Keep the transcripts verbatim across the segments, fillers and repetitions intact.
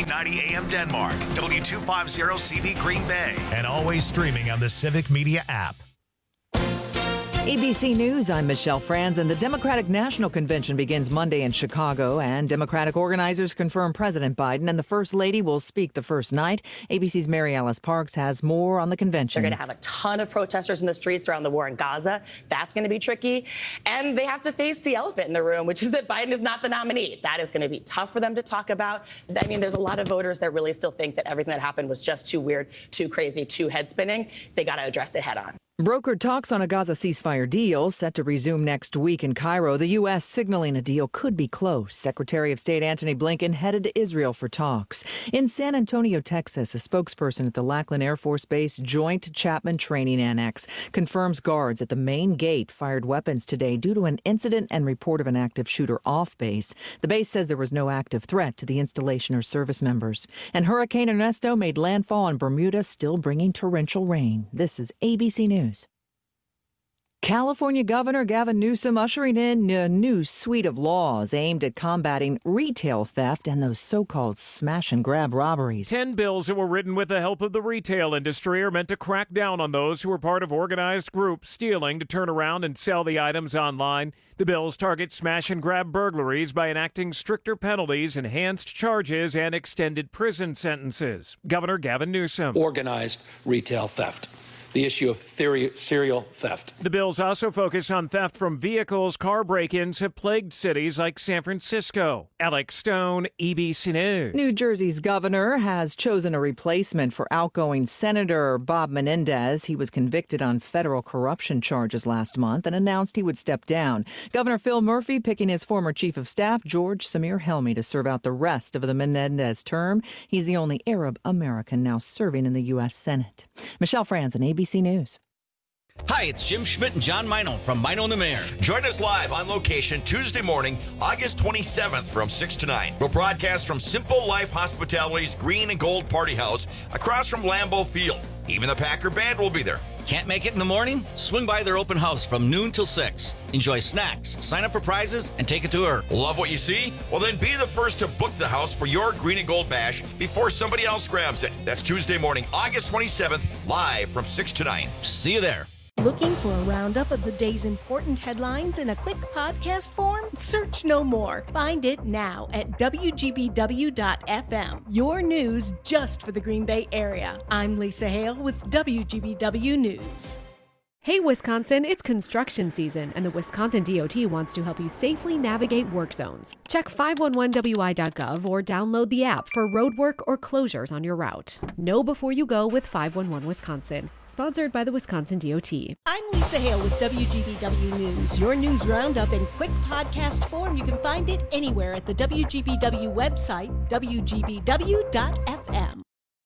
thirteen ninety A M Denmark, W two fifty C V Green Bay, and always streaming on the Civic Media app. A B C News, I'm Michelle Franz, and the Democratic National Convention begins Monday in Chicago, and Democratic organizers confirm President Biden and the First Lady will speak the first night. A B C's Mary Alice Parks has more on the convention. They're going to have a ton of protesters in the streets around the war in Gaza. That's going to be tricky. And they have to face the elephant in the room, which is that Biden is not the nominee. That is going to be tough for them to talk about. I mean, there's a lot of voters that really still think that everything that happened was just too weird, too crazy, too head-spinning. They got to address it head on. Brokered talks on a Gaza ceasefire deal set to resume next week in Cairo. The U S signaling a deal could be close. Secretary of State Antony Blinken headed to Israel for talks. In San Antonio, Texas, a spokesperson at the Lackland Air Force Base Joint Chapman Training Annex confirms guards at the main gate fired weapons today due to an incident and report of an active shooter off base. The base says there was no active threat to the installation or service members. And Hurricane Ernesto made landfall on Bermuda, still bringing torrential rain. This is A B C News. California Governor Gavin Newsom ushering in a new suite of laws aimed at combating retail theft and those so-called smash-and-grab robberies. Ten bills that were written with the help of the retail industry are meant to crack down on those who are part of organized groups stealing to turn around and sell the items online. The bills target smash-and-grab burglaries by enacting stricter penalties, enhanced charges, and extended prison sentences. Governor Gavin Newsom. Organized retail theft. The issue of theory, serial theft. The bills also focus on theft from vehicles. Car break-ins have plagued cities like San Francisco. Alex Stone, A B C News. New Jersey's governor has chosen a replacement for outgoing Senator Bob Menendez. He was convicted on federal corruption charges last month and announced he would step down. Governor Phil Murphy picking his former chief of staff, George Samir Helmy, to serve out the rest of the Menendez term. He's the only Arab American now serving in the U S Senate. Michelle Franz, and A B C News. Hi, it's Jim Schmidt and John Mino from Mino and the Mayor. Join us live on location Tuesday morning, August twenty-seventh from six to nine. We'll broadcast from Simple Life Hospitality's Green and Gold Party House across from Lambeau Field. Even the Packer Band will be there. Can't make it in the morning? Swing by their open house from noon till six. Enjoy snacks, sign up for prizes, and take a tour. Love what you see? Well, then be the first to book the house for your Green and Gold Bash before somebody else grabs it. That's Tuesday morning, August twenty-seventh, live from six to nine. See you there. Looking for a roundup of the day's important headlines in a quick podcast form? Search no more. Find it now at W G B W dot F M. Your news just for the Green Bay area. I'm Lisa Hale with W G B W News. Hey, Wisconsin, it's construction season, and the Wisconsin D O T wants to help you safely navigate work zones. Check five one one W I dot gov or download the app for road work or closures on your route. Know before you go with five one one Wisconsin. Sponsored by the Wisconsin D O T. I'm Lisa Hale with W G B W News. Your news roundup in quick podcast form. You can find it anywhere at the W G B W website, W G B W dot F M.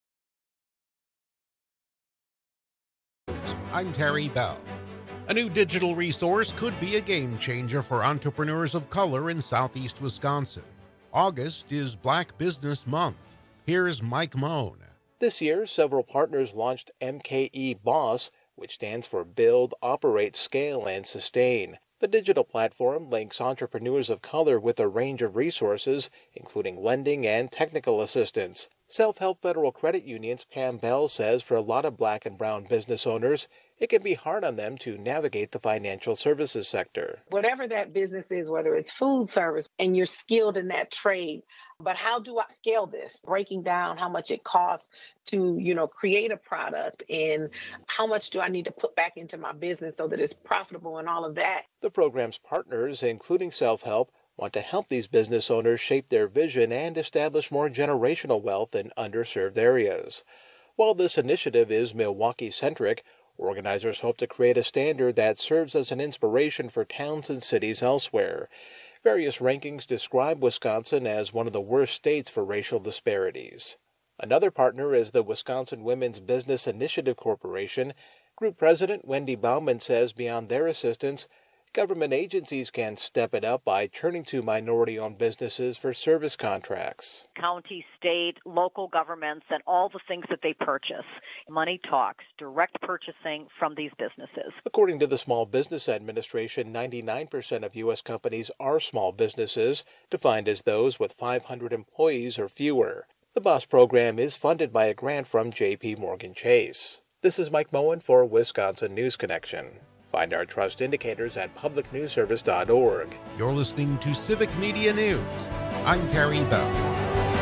I'm Terry Bell. A new digital resource could be a game changer for entrepreneurs of color in southeast Wisconsin. August is Black Business Month. Here's Mike Moan. This year, several partners launched M K E BOSS, which stands for Build, Operate, Scale, and Sustain. The digital platform links entrepreneurs of color with a range of resources, including lending and technical assistance. Self-Help Federal Credit Union's Pam Bell says for a lot of black and brown business owners, it can be hard on them to navigate the financial services sector. Whatever that business is, whether it's food service and you're skilled in that trade, but how do I scale this? Breaking down how much it costs to, you know, create a product and how much do I need to put back into my business so that it's profitable and all of that. The program's partners, including Self-Help, want to help these business owners shape their vision and establish more generational wealth in underserved areas. While this initiative is Milwaukee-centric, organizers hope to create a standard that serves as an inspiration for towns and cities elsewhere. Various rankings describe Wisconsin as one of the worst states for racial disparities. Another partner is the Wisconsin Women's Business Initiative Corporation. Group President Wendy Bauman says beyond their assistance, government agencies can step it up by turning to minority-owned businesses for service contracts. County, state, local governments, and all the things that they purchase. Money talks, direct purchasing from these businesses. According to the Small Business Administration, ninety-nine percent of U S companies are small businesses, defined as those with five hundred employees or fewer. The BOSS program is funded by a grant from J P Morgan Chase. This is Mike Moen for Wisconsin News Connection. Find our trust indicators at public news service dot org. You're listening to Civic Media News. I'm Terry Bell.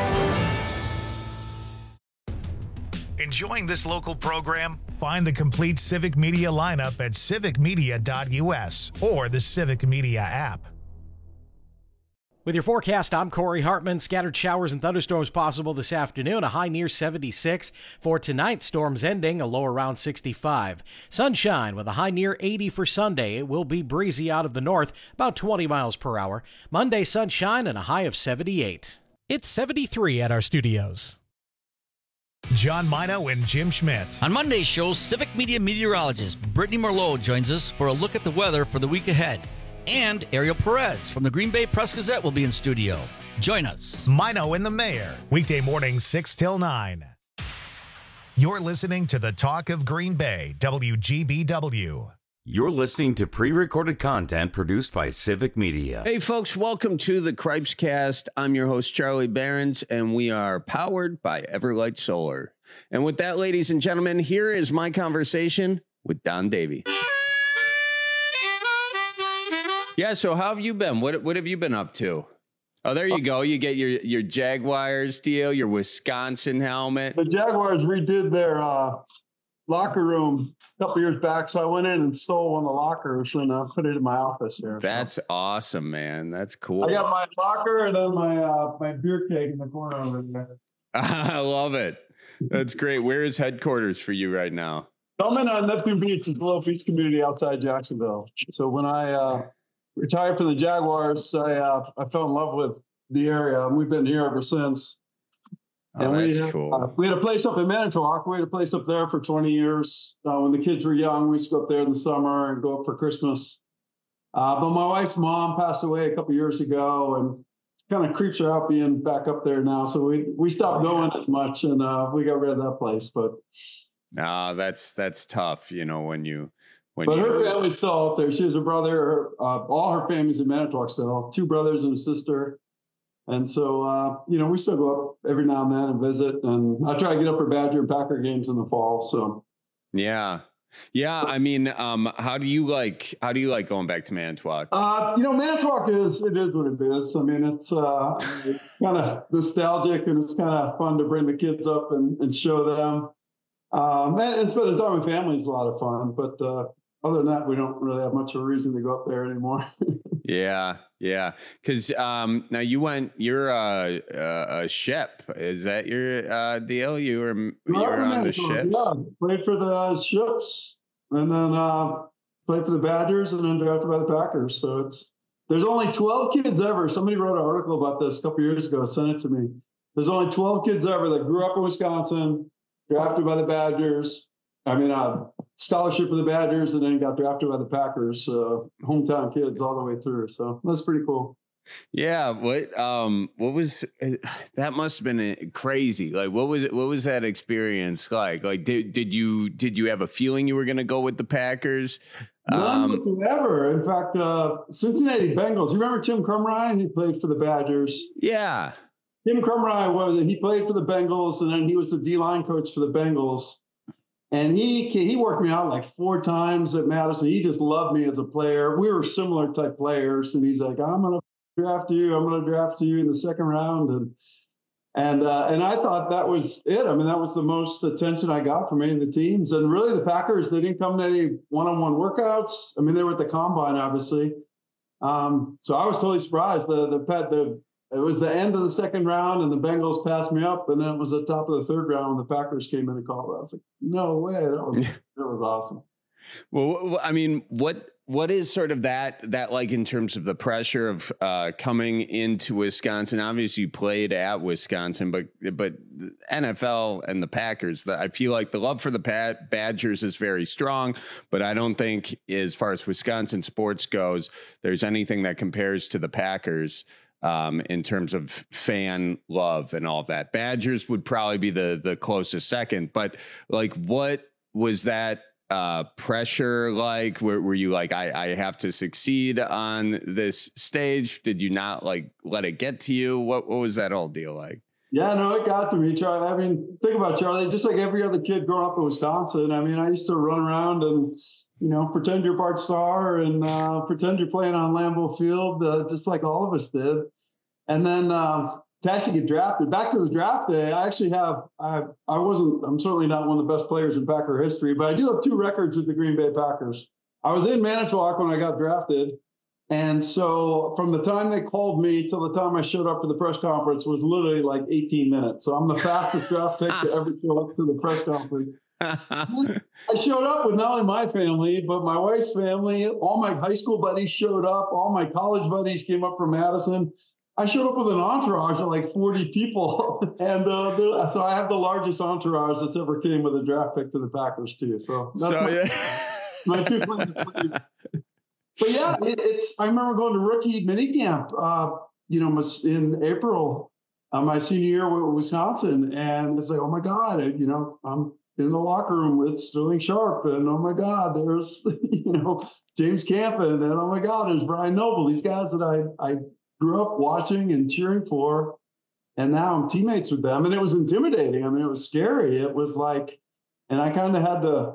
Enjoying this local program? Find the complete Civic Media lineup at civic media dot u s or the Civic Media app. With your forecast, I'm Corey Hartman. Scattered showers and thunderstorms possible this afternoon, a high near seventy-six. For tonight, storms ending, a low around sixty-five. Sunshine with a high near eighty for Sunday. It will be breezy out of the north, about twenty miles per hour. Monday, sunshine and a high of seventy-eight. It's seventy-three at our studios. John Mino and Jim Schmidt. On Monday's show, Civic Media meteorologist Brittany Merlot joins us for a look at the weather for the week ahead. And Ariel Perez from the Green Bay Press-Gazette will be in studio. Join us. Mino and the Mayor, weekday mornings six till nine. You're listening to the Talk of Green Bay, W G B W. You're listening to pre-recorded content produced by Civic Media. Hey, folks, welcome to the Cripescast. I'm your host, Charlie Behrens, and we are powered by Everlight Solar. And with that, ladies and gentlemen, here is my conversation with Don Davey. Yeah, so how have you been? What what have you been up to? Oh, there you go. You get your, your Jaguars deal, your Wisconsin helmet. The Jaguars redid their uh, locker room a couple years back, so I went in and stole one of the lockers and uh, put it in my office here. That's so. awesome, man. That's cool. I got my locker and then my uh, my beer keg in the corner over there. I love it. That's great. Where is headquarters for you right now? I'm in uh, Neptune Beach. It's a little beach community outside Jacksonville. So when I uh, retired from the Jaguars, I uh, I fell in love with the area, and we've been here ever since. Oh, and that's we, cool. Uh, we had a place up in Manitowoc. We had a place up there for twenty years. Uh, when the kids were young, we used to go up there in the summer and go up for Christmas. Uh, but my wife's mom passed away a couple years ago, and kind of creeps her out being back up there now. So we we stopped going as much, and uh, we got rid of that place. But no, that's that's tough, you know, when you when. But you, her family's still up there. She has a brother. Her, uh, all her family's in Manitowoc still. Two brothers and a sister. And so, uh, you know, we still go up every now and then and visit. And I try to get up for Badger and Packer games in the fall. So, yeah, yeah. I mean, um, how do you like? How do you like going back to Manitowoc? Uh, you know, Manitowoc is it is what it is. I mean, it's, uh, it's kind of nostalgic, and it's kind of fun to bring the kids up and, and show them. Um, and, and spending time with family is a lot of fun. But uh, other than that, we don't really have much of a reason to go up there anymore. Yeah, yeah. Because um, now you went, you're a, a, a ship. Is that your uh, deal? You were you were on the ships. Yeah, played for the ships, and then uh, played for the Badgers, and then drafted by the Packers. So it's there's only twelve kids ever. Somebody wrote an article about this a couple years ago. Sent it to me. There's only twelve kids ever that grew up in Wisconsin, drafted by the Badgers. I mean, uh, scholarship for the Badgers, and then got drafted by the Packers. Uh, hometown kids all the way through. So that's pretty cool. Yeah. What um what was that? Must have been crazy. Like, what was it? What was that experience like? Like, did did you did you have a feeling you were going to go with the Packers? None Um, whatsoever. In fact, uh, Cincinnati Bengals. You remember Tim Crumrye? He played for the Badgers. Yeah. Tim Crumrye was he played for the Bengals, and then he was the D-line coach for the Bengals. And he he worked me out like four times at Madison. He just loved me as a player. We were similar type players, and he's like, "I'm gonna draft you. I'm gonna draft you in the second round." And and uh, and I thought that was it. I mean, that was the most attention I got from any of the teams. And really, the Packers, they didn't come to any one-on-one workouts. I mean, they were at the combine, obviously. Um, so I was totally surprised. The the pet the It was the end of the second round, and the Bengals passed me up, and then it was the top of the third round when the Packers came in and called. I was like, no way. That was, that was awesome. Well, I mean, what what is sort of that that like in terms of the pressure of uh, coming into Wisconsin? Obviously, you played at Wisconsin, but but the N F L and the Packers, the, I feel like the love for the Pat Badgers is very strong, but I don't think as far as Wisconsin sports goes, there's anything that compares to the Packers. Um, in terms of fan love and all that. Badgers would probably be the the closest second, but like, what was that uh, pressure like? Were, were you like, I, I have to succeed on this stage? Did you not like let it get to you? What, what was that whole deal like? Yeah, no, it got to me, Charlie. I mean, think about it, Charlie. Just like every other kid growing up in Wisconsin, I mean, I used to run around and, you know, pretend you're Bart Starr and uh, pretend you're playing on Lambeau Field, uh, just like all of us did. And then uh, to actually get drafted, back to the draft day, I actually have, I, I wasn't, I'm certainly not one of the best players in Packer history, but I do have two records with the Green Bay Packers. I was in Manitowoc when I got drafted. And so from the time they called me till the time I showed up for the press conference was literally like eighteen minutes. So I'm the fastest draft pick to ever show up to the press conference. I showed up with not only my family, but my wife's family. All my high school buddies showed up. All my college buddies came up from Madison. I showed up with an entourage of like forty people. and uh, so I have the largest entourage that's ever came with a draft pick to the Packers too. So that's so, my, yeah. my two claims. But yeah, it, it's. I remember going to rookie minicamp, uh, you know, in April, uh, my senior year with Wisconsin, and it's like, oh my God, you know, I'm in the locker room with Sterling Sharp, and oh my God, there's, you know, James Campen, and oh my God, there's Brian Noble, these guys that I I grew up watching and cheering for, and now I'm teammates with them, and it was intimidating. I mean, it was scary. It was like, and I kind of had to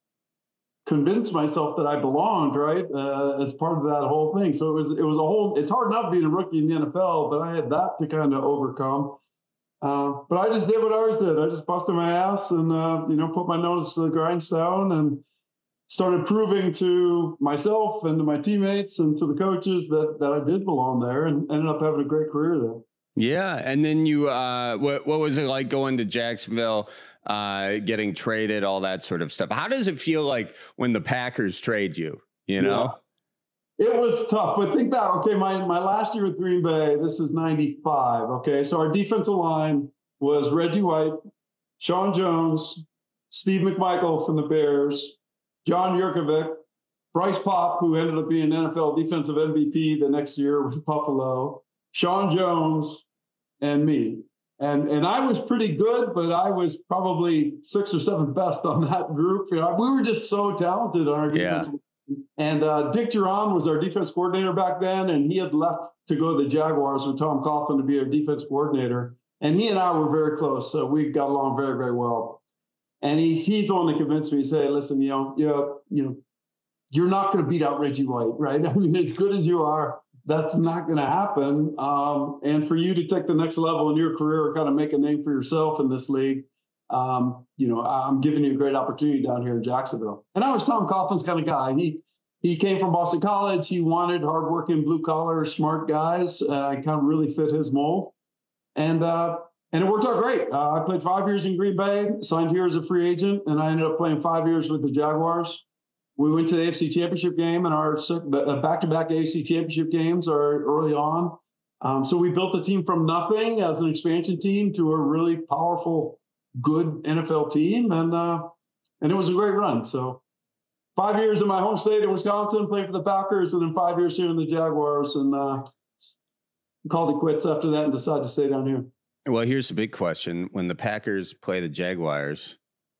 convince myself that I belonged, right, uh, as part of that whole thing. So it was it was a whole. It's hard enough being a rookie in the N F L, but I had that to kind of overcome. Uh, but I just did what I always did. I just busted my ass and uh, you know put my nose to the grindstone and started proving to myself and to my teammates and to the coaches that that I did belong there, and ended up having a great career there. Yeah, and then you, uh, what what was it like going to Jacksonville? Uh, getting traded, all that sort of stuff. How does it feel like when the Packers trade you, you know? Yeah. It was tough, but think back, okay, my, my last year with Green Bay, this is ninety-five, okay? So our defensive line was Reggie White, Sean Jones, Steve McMichael from the Bears, John Yurkovich, Bryce Pop, who ended up being N F L defensive M V P the next year with Buffalo, Sean Jones, and me. And and I was pretty good, but I was probably sixth or seventh best on that group. You know, we were just so talented on our defense. Yeah. And uh, Dick Duran was our defense coordinator back then, and he had left to go to the Jaguars with Tom Coughlin to be our defense coordinator. And he and I were very close, so we got along very, very well. And he's he's the one that convinced me. He said, "Listen, you know, you know, you know, you're not going to beat out Reggie White, right? I mean, as good as you are, that's not going to happen. Um, and for you to take the next level in your career or kind of make a name for yourself in this league, um, you know, I'm giving you a great opportunity down here in Jacksonville." And I was Tom Coughlin's kind of guy. He he came from Boston College. He wanted hardworking, blue collar, smart guys. Uh, I kind of really fit his mold, and uh, and it worked out great. Uh, I played five years in Green Bay, signed here as a free agent, and I ended up playing five years with the Jaguars. We went to the A F C Championship game, and our back-to-back A F C Championship games are early on. Um, so we built the team from nothing as an expansion team to a really powerful, good N F L team, and uh, and it was a great run. So five years in my home state in Wisconsin, playing for the Packers, and then five years here in the Jaguars, and uh, called it quits after that and decided to stay down here. Well, here's the big question. When the Packers play the Jaguars,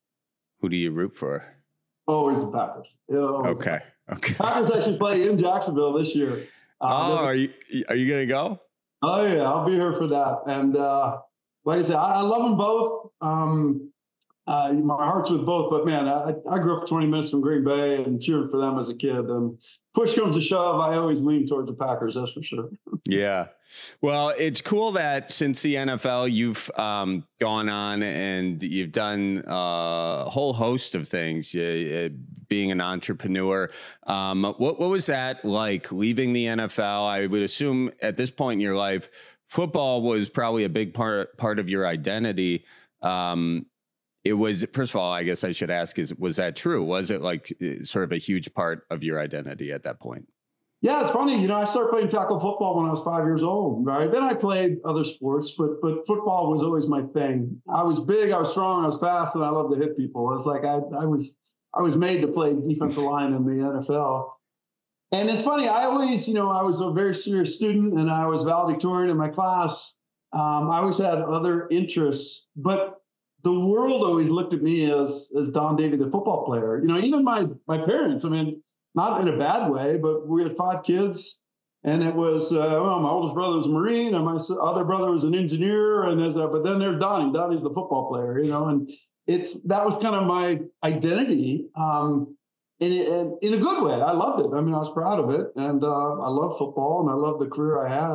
who do you root for? Always the Packers. Always okay. Okay. Packers actually play in Jacksonville this year. Uh, oh, are you are you gonna go? Oh yeah, I'll be here for that. And uh, like I said, I, I love them both. Um, uh, my heart's with both. But man, I, I grew up twenty minutes from Green Bay and cheered for them as a kid. And push comes to shove, I always lean towards the Packers. That's for sure. Yeah. Well, it's cool that since the N F L, you've um, gone on and you've done a whole host of things, uh, being an entrepreneur. Um, what, what was that like leaving the N F L? I would assume at this point in your life, football was probably a big part, part of your identity. Um, it was, first of all, I guess I should ask, is, was that true? Was it like sort of a huge part of your identity at that point? Yeah, it's funny. You know, I started playing tackle football when I was five years old, right? Then I played other sports, but but football was always my thing. I was big, I was strong, I was fast, and I loved to hit people. It's like I, I was I was made to play defensive line in the N F L. And it's funny, I always, you know, I was a very serious student, and I was valedictorian in my class. Um, I always had other interests, but the world always looked at me as as Don Davey, the football player. You know, even my my parents, I mean, not in a bad way, but we had five kids. And it was, uh, well, my oldest brother was a Marine, and my other brother was an engineer, and there's a, but then there's Donnie. Donnie's the football player, you know, and it's that was kind of my identity, um, in, in in a good way. I loved it. I mean, I was proud of it, and uh, I love football, and I love the career I had.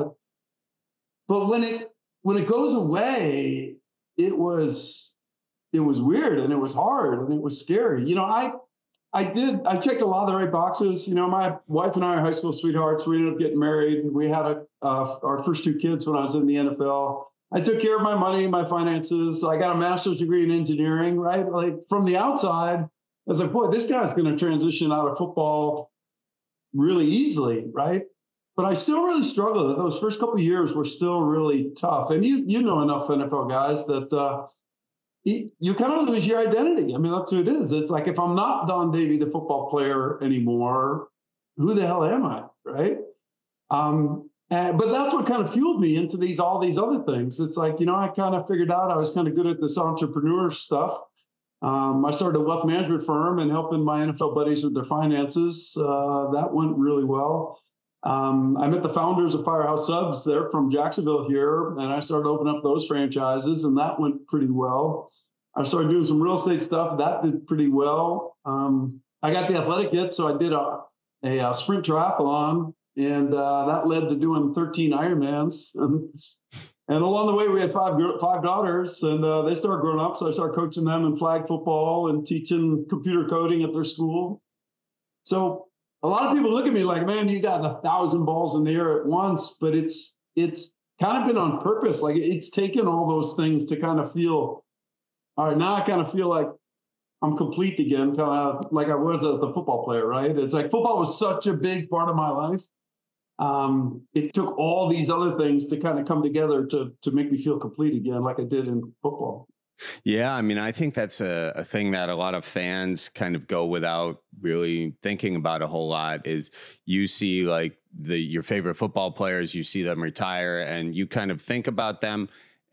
But when it when it goes away, it was it was weird, and it was hard, and it was scary. You know, I. I did. I checked a lot of the right boxes. You know, my wife and I are high school sweethearts. We ended up getting married. We had a, uh, our first two kids when I was in the N F L. I took care of my money, my finances. I got a master's degree in engineering, right? Like from the outside, I was like, boy, this guy's going to transition out of football really easily, right? But I still really struggled. Those first couple of years were still really tough. And you you know enough N F L guys that uh, you kind of lose your identity. I mean, that's who it is. It's like, if I'm not Don Davie, the football player anymore, who the hell am I, right? Um, and, but that's what kind of fueled me into these all these other things. It's like, you know, I kind of figured out I was kind of good at this entrepreneur stuff. Um, I started a wealth management firm and helping my N F L buddies with their finances. Uh, that went really well. Um, I met the founders of Firehouse Subs. They're from Jacksonville here, and I started opening up those franchises, and that went pretty well. I started doing some real estate stuff. That did pretty well. Um, I got the athletic it, so I did a, a, a sprint triathlon, and uh, that led to doing thirteen Ironmans. And, and along the way, we had five five daughters, and uh, they started growing up, so I started coaching them in flag football and teaching computer coding at their school. So a lot of people look at me like, man, you got a thousand balls in the air at once, but it's it's kind of been on purpose. Like, it's taken all those things to kind of feel, all right, now I kind of feel like I'm complete again, kind of like I was as the football player, right? It's like football was such a big part of my life. Um, it took all these other things to kind of come together to to make me feel complete again, like I did in football. Yeah, I mean, I think that's a, a thing that a lot of fans kind of go without really thinking about a whole lot. Is you see like the your favorite football players, you see them retire, and you kind of think about them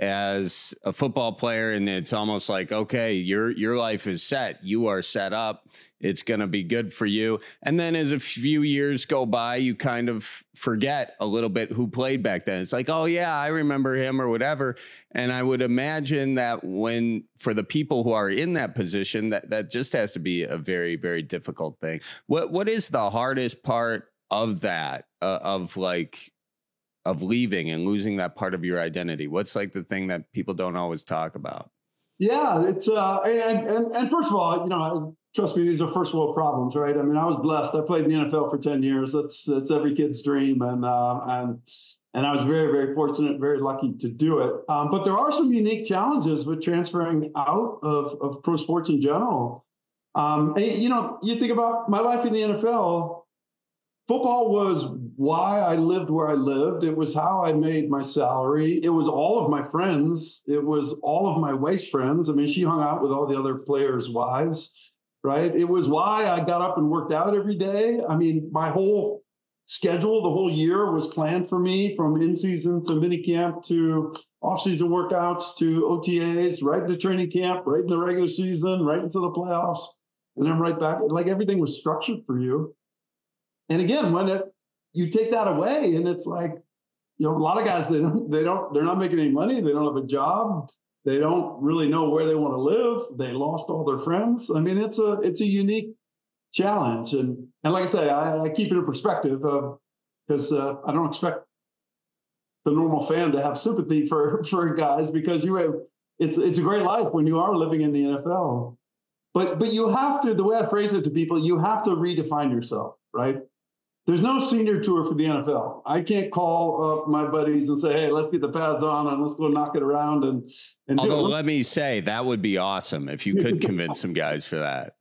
as a football player, and it's almost like, okay, your your life is set. You are set up. It's going to be good for you. And then as a few years go by, you kind of forget a little bit who played back then. It's like, oh, yeah, I remember him or whatever. And I would imagine that when for the people who are in that position, that, that just has to be a very, very difficult thing. What What is the hardest part of that, uh, of like, of leaving and losing that part of your identity? What's like the thing that people don't always talk about? Yeah, it's uh, and, and and first of all, you know, trust me, these are first world problems, right? I mean, I was blessed. I played in the N F L for ten years. That's that's every kid's dream, and uh, and and I was very very fortunate, very lucky to do it. Um, but there are some unique challenges with transferring out of of pro sports in general. Um, and, you know, you think about my life in the N F L. Football was why I lived where I lived. It was how I made my salary. It was all of my friends. It was all of my wife's friends. I mean, she hung out with all the other players' wives, right? It was why I got up and worked out every day. I mean, my whole schedule, the whole year was planned for me, from in-season to minicamp to off-season workouts to O T As, right into training camp, right in the regular season, right into the playoffs, and then right back. Like, everything was structured for you. And again, when it, you take that away, and it's like, you know, a lot of guys, they don't, they don't, they're not making any money. They don't have a job. They don't really know where they want to live. They lost all their friends. I mean, it's a, it's a unique challenge. And, and like I say, I, I keep it in perspective because uh, uh, I don't expect the normal fan to have sympathy for, for guys, because you have, it's, it's a great life when you are living in the N F L. But, but you have to, the way I phrase it to people, you have to redefine yourself, right? There's no senior tour for the N F L. I can't call up my buddies and say, hey, let's get the pads on and let's go knock it around. And, and although let me say, that would be awesome if you could convince some guys for that.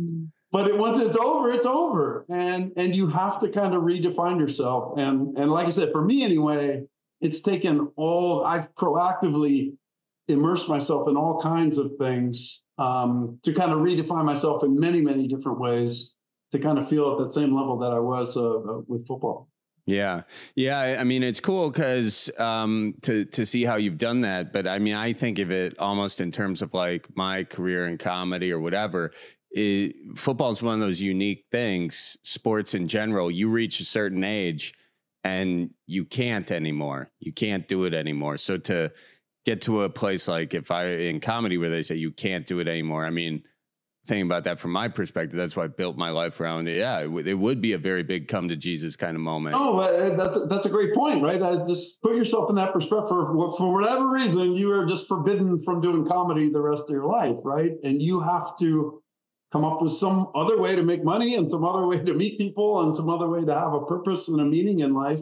But it, once it's over, it's over. And and you have to kind of redefine yourself. And and like I said, for me anyway, it's taken all, I've proactively immersed myself in all kinds of things um, to kind of redefine myself in many, many different ways, to kind of feel at that same level that I was uh, with football. Yeah. Yeah. I mean, it's cool because um, to, to see how you've done that. But I mean, I think of it almost in terms of like my career in comedy or whatever. It, football is one of those unique things, sports in general. You reach a certain age and you can't anymore. You can't do it anymore. So to get to a place like if I in comedy where they say you can't do it anymore, I mean, thinking about that from my perspective, that's why I built my life around it. Yeah, it, w- it would be a very big come to Jesus kind of moment. Oh, uh, that's that's a great point, right? I just put yourself in that perspective. For, for whatever reason, you are just forbidden from doing comedy the rest of your life, right? And you have to come up with some other way to make money and some other way to meet people and some other way to have a purpose and a meaning in life.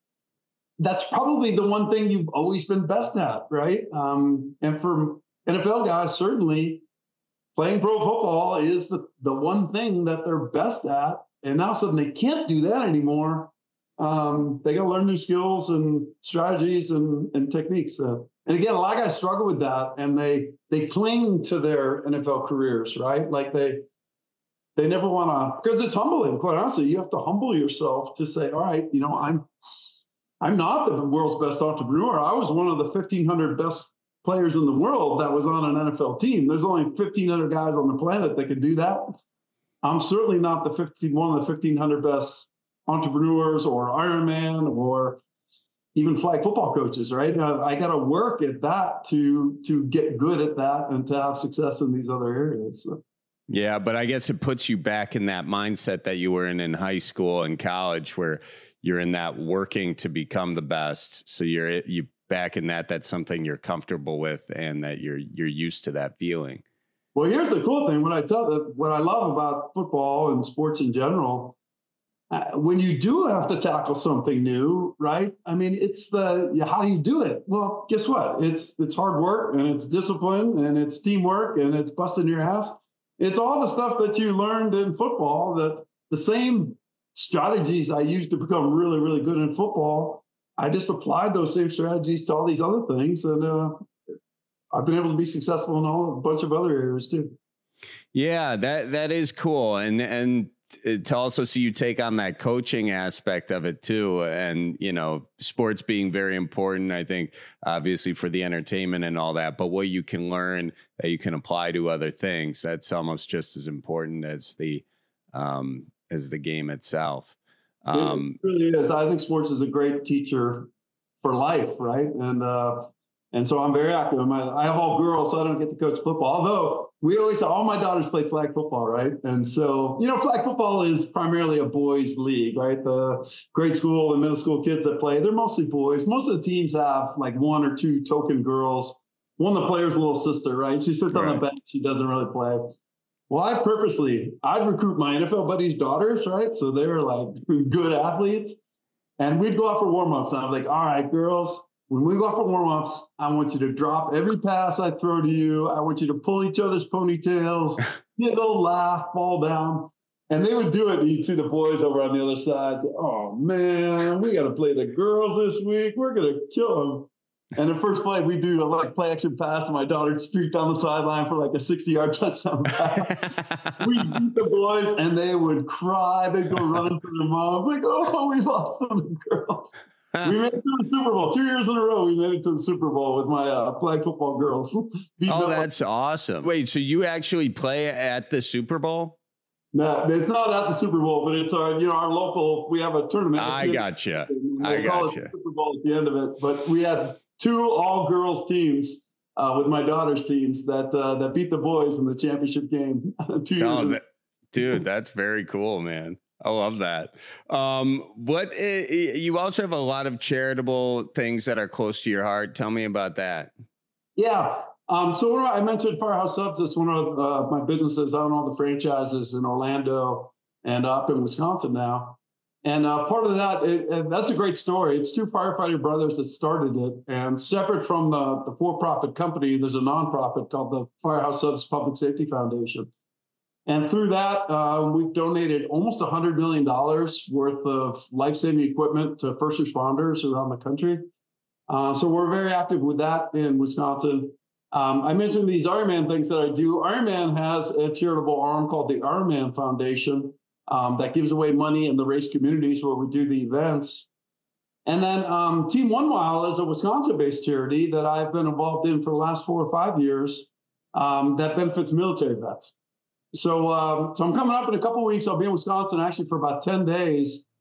That's probably the one thing you've always been best at, right? Um, and for N F L guys, certainly, playing pro football is the, the one thing that they're best at. And now suddenly they can't do that anymore. Um, they got to learn new skills and strategies and, and techniques. Uh, and again, a lot of guys struggle with that, and they they cling to their N F L careers, right? Like they they never want to, because it's humbling, quite honestly. You have to humble yourself to say, all right, you know, I'm I'm not the world's best entrepreneur. I was one of the fifteen hundred best players in the world that was on an N F L team. There's only fifteen hundred guys on the planet that could do that. I'm certainly not the fifteen, one of the fifteen hundred best entrepreneurs or Ironman or even flag football coaches, right? Uh, I got to work at that to to get good at that and to have success in these other areas. So. Yeah, but I guess it puts you back in that mindset that you were in in high school and college, where you're in that working to become the best. So you're you back in that. That's something you're comfortable with, and that you're you're used to that feeling. Well, here's the cool thing. What I tell that what I love about football and sports in general, uh, when you do have to tackle something new, right? I mean, it's the how do you do it? Well, guess what? It's it's hard work, and it's discipline, and it's teamwork, and it's busting your ass. It's all the stuff that you learned in football, that the same strategies I used to become really, really good in football. I just applied those same strategies to all these other things, and uh, I've been able to be successful in all a bunch of other areas too. Yeah, that that is cool, and and to also see you take on that coaching aspect of it too, and you know, sports being very important, I think, obviously for the entertainment and all that, but what you can learn that you can apply to other things, that's almost just as important as the um, as the game itself. Um, it really is. I think sports is a great teacher for life, right? And uh, and so I'm very active. My, I have all girls, so I don't get to coach football. Although we always all my daughters play flag football, right? And so you know, flag football is primarily a boys' league, right? The grade school and middle school kids that play, they're mostly boys. Most of the teams have like one or two token girls. One of the players' little sister, right? She sits right on the bench. She doesn't really play. Well, I purposely, I'd recruit my N F L buddies' daughters, right? So they were like good athletes. And we'd go out for warm-ups. And I was like, all right, girls, when we go out for warm-ups, I want you to drop every pass I throw to you. I want you to pull each other's ponytails, giggle, laugh, fall down. And they would do it. And you'd see the boys over on the other side. Oh, man, we got to play the girls this week. We're going to kill them. And the first play, we do a like play action pass, and my daughter streaked down the sideline for like a sixty-yard touchdown pass. We beat the boys, and they would cry. They'd go running to their moms, like, "Oh, we lost to the girls." We made it to the Super Bowl two years in a row. We made it to the Super Bowl with my uh, flag football girls. Oh, that's awesome! Wait, so you actually play at the Super Bowl? No, it's not at the Super Bowl, but it's our, you know, our local. We have a tournament. I gotcha. I gotcha. Super Bowl at the end of it, but we had two all-girls teams uh, with my daughter's teams that uh, that beat the boys in the championship game two years oh, ago. That, dude, that's very cool, man. I love that. Um, what uh, you also have a lot of charitable things that are close to your heart. Tell me about that. Yeah. Um, so when I mentioned Firehouse Subs, it's one of uh, my businesses. I own all the franchises in Orlando and up in Wisconsin now. And uh, part of that, it, and that's a great story. It's two firefighter brothers that started it. And separate from the, the for-profit company, there's a nonprofit called the Firehouse Subs Public Safety Foundation. And through that, uh, we've donated almost one hundred million dollars worth of life-saving equipment to first responders around the country. Uh, so we're very active with that in Wisconsin. Um, I mentioned these Ironman things that I do. Ironman has a charitable arm called the Ironman Foundation. Um, that gives away money in the race communities where we do the events. And then um, Team One Mile is a Wisconsin-based charity that I've been involved in for the last four or five years um, that benefits military vets. So, um, so I'm coming up in a couple of weeks. I'll be in Wisconsin actually for about ten days.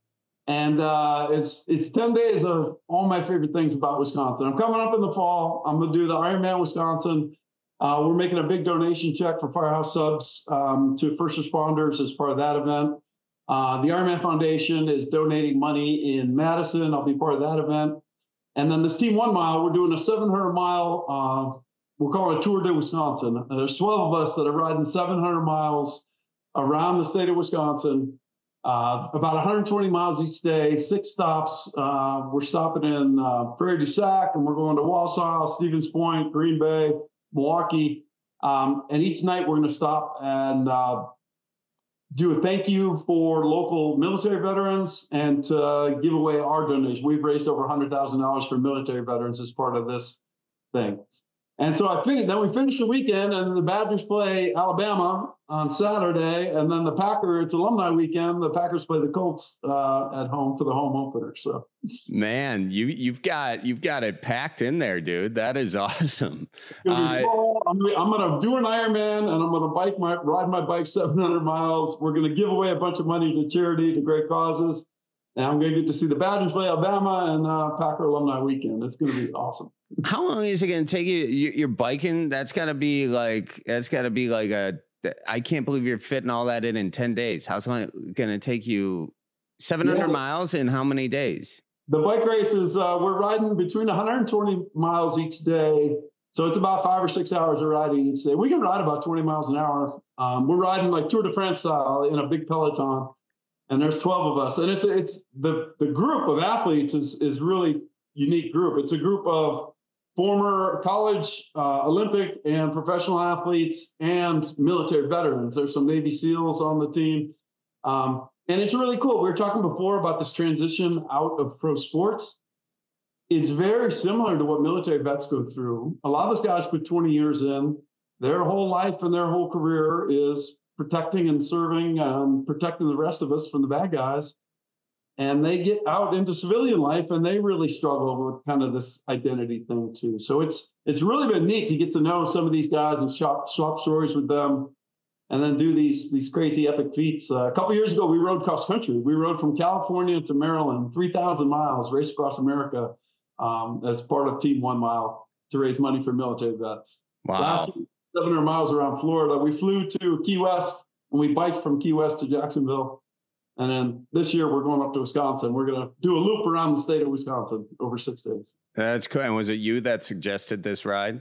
And uh, it's it's ten days of all my favorite things about Wisconsin. I'm coming up in the fall. I'm going to do the Ironman Wisconsin. Uh, we're making a big donation check for Firehouse Subs um, to first responders as part of that event. Uh, the Ironman Foundation is donating money in Madison. I'll be part of that event. And then this Team One Mile, we're doing a seven hundred mile, uh, we'll call it a Tour de Wisconsin. And there's twelve of us that are riding seven hundred miles around the state of Wisconsin, uh, about one hundred twenty miles each day, six stops. Uh, we're stopping in uh, Prairie du Sac, and we're going to Wausau, Stevens Point, Green Bay, Milwaukee. Um, and each night we're going to stop and uh, do a thank you for local military veterans and to uh, give away our donation. We've raised over one hundred thousand dollars for military veterans as part of this thing. And so I finished, then we finish the weekend, and the Badgers play Alabama on Saturday, and then the Packers, it's alumni weekend, the Packers play the Colts uh, at home for the home opener. So, man, you you've got you've got it packed in there, dude. That is awesome. Uh, I'm, I'm going to do an Ironman, and I'm going to bike my ride my bike seven hundred miles. We're going to give away a bunch of money to charity, to great causes, and I'm going to get to see the Badgers play Alabama and uh, Packer alumni weekend. It's going to be awesome. How long is it going to take you? You're biking. That's got to be like, that's got to be like a, I can't believe you're fitting all that in in ten days. How's it going to take you seven hundred yeah. miles in how many days? The bike race is, uh, we're riding between one hundred twenty miles each day. So it's about five or six hours of riding each day. We can ride about twenty miles an hour. Um, we're riding like Tour de France style in a big peloton, and there's twelve of us. And it's, it's the, the group of athletes is, is really unique group. It's a group of former college, uh, Olympic, and professional athletes and military veterans. There's some Navy SEALs on the team. Um, and it's really cool. We were talking before about this transition out of pro sports. It's very similar to what military vets go through. A lot of those guys put twenty years in. Their whole life and their whole career is protecting and serving and protecting the rest of us from the bad guys. And they get out into civilian life, and they really struggle with kind of this identity thing too. So it's it's really been neat to get to know some of these guys and swap, swap stories with them, and then do these these crazy epic feats. Uh, a couple years ago, we rode cross country. We rode from California to Maryland, three thousand miles, raced across America um, as part of Team One Mile to raise money for military vets. Wow. Last year, seven hundred miles around Florida. We flew to Key West, and we biked from Key West to Jacksonville. And then this year we're going up to Wisconsin. We're going to do a loop around the state of Wisconsin over six days. That's cool. And was it you that suggested this ride?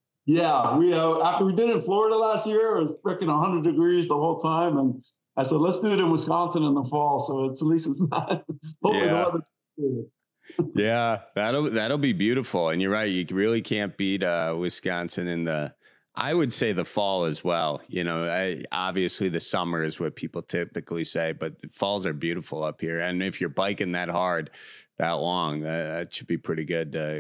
Yeah, we uh, after we did it in Florida last year, it was freaking one hundred degrees the whole time, and I said, let's do it in Wisconsin in the fall. So it's at least it's not. Hopefully yeah. the weather. yeah, that'll that'll be beautiful. And you're right, you really can't beat uh, Wisconsin in the. I would say the fall as well. You know, I, obviously the summer is what people typically say, but falls are beautiful up here. And if you're biking that hard, that long, uh, that should be pretty good. Uh,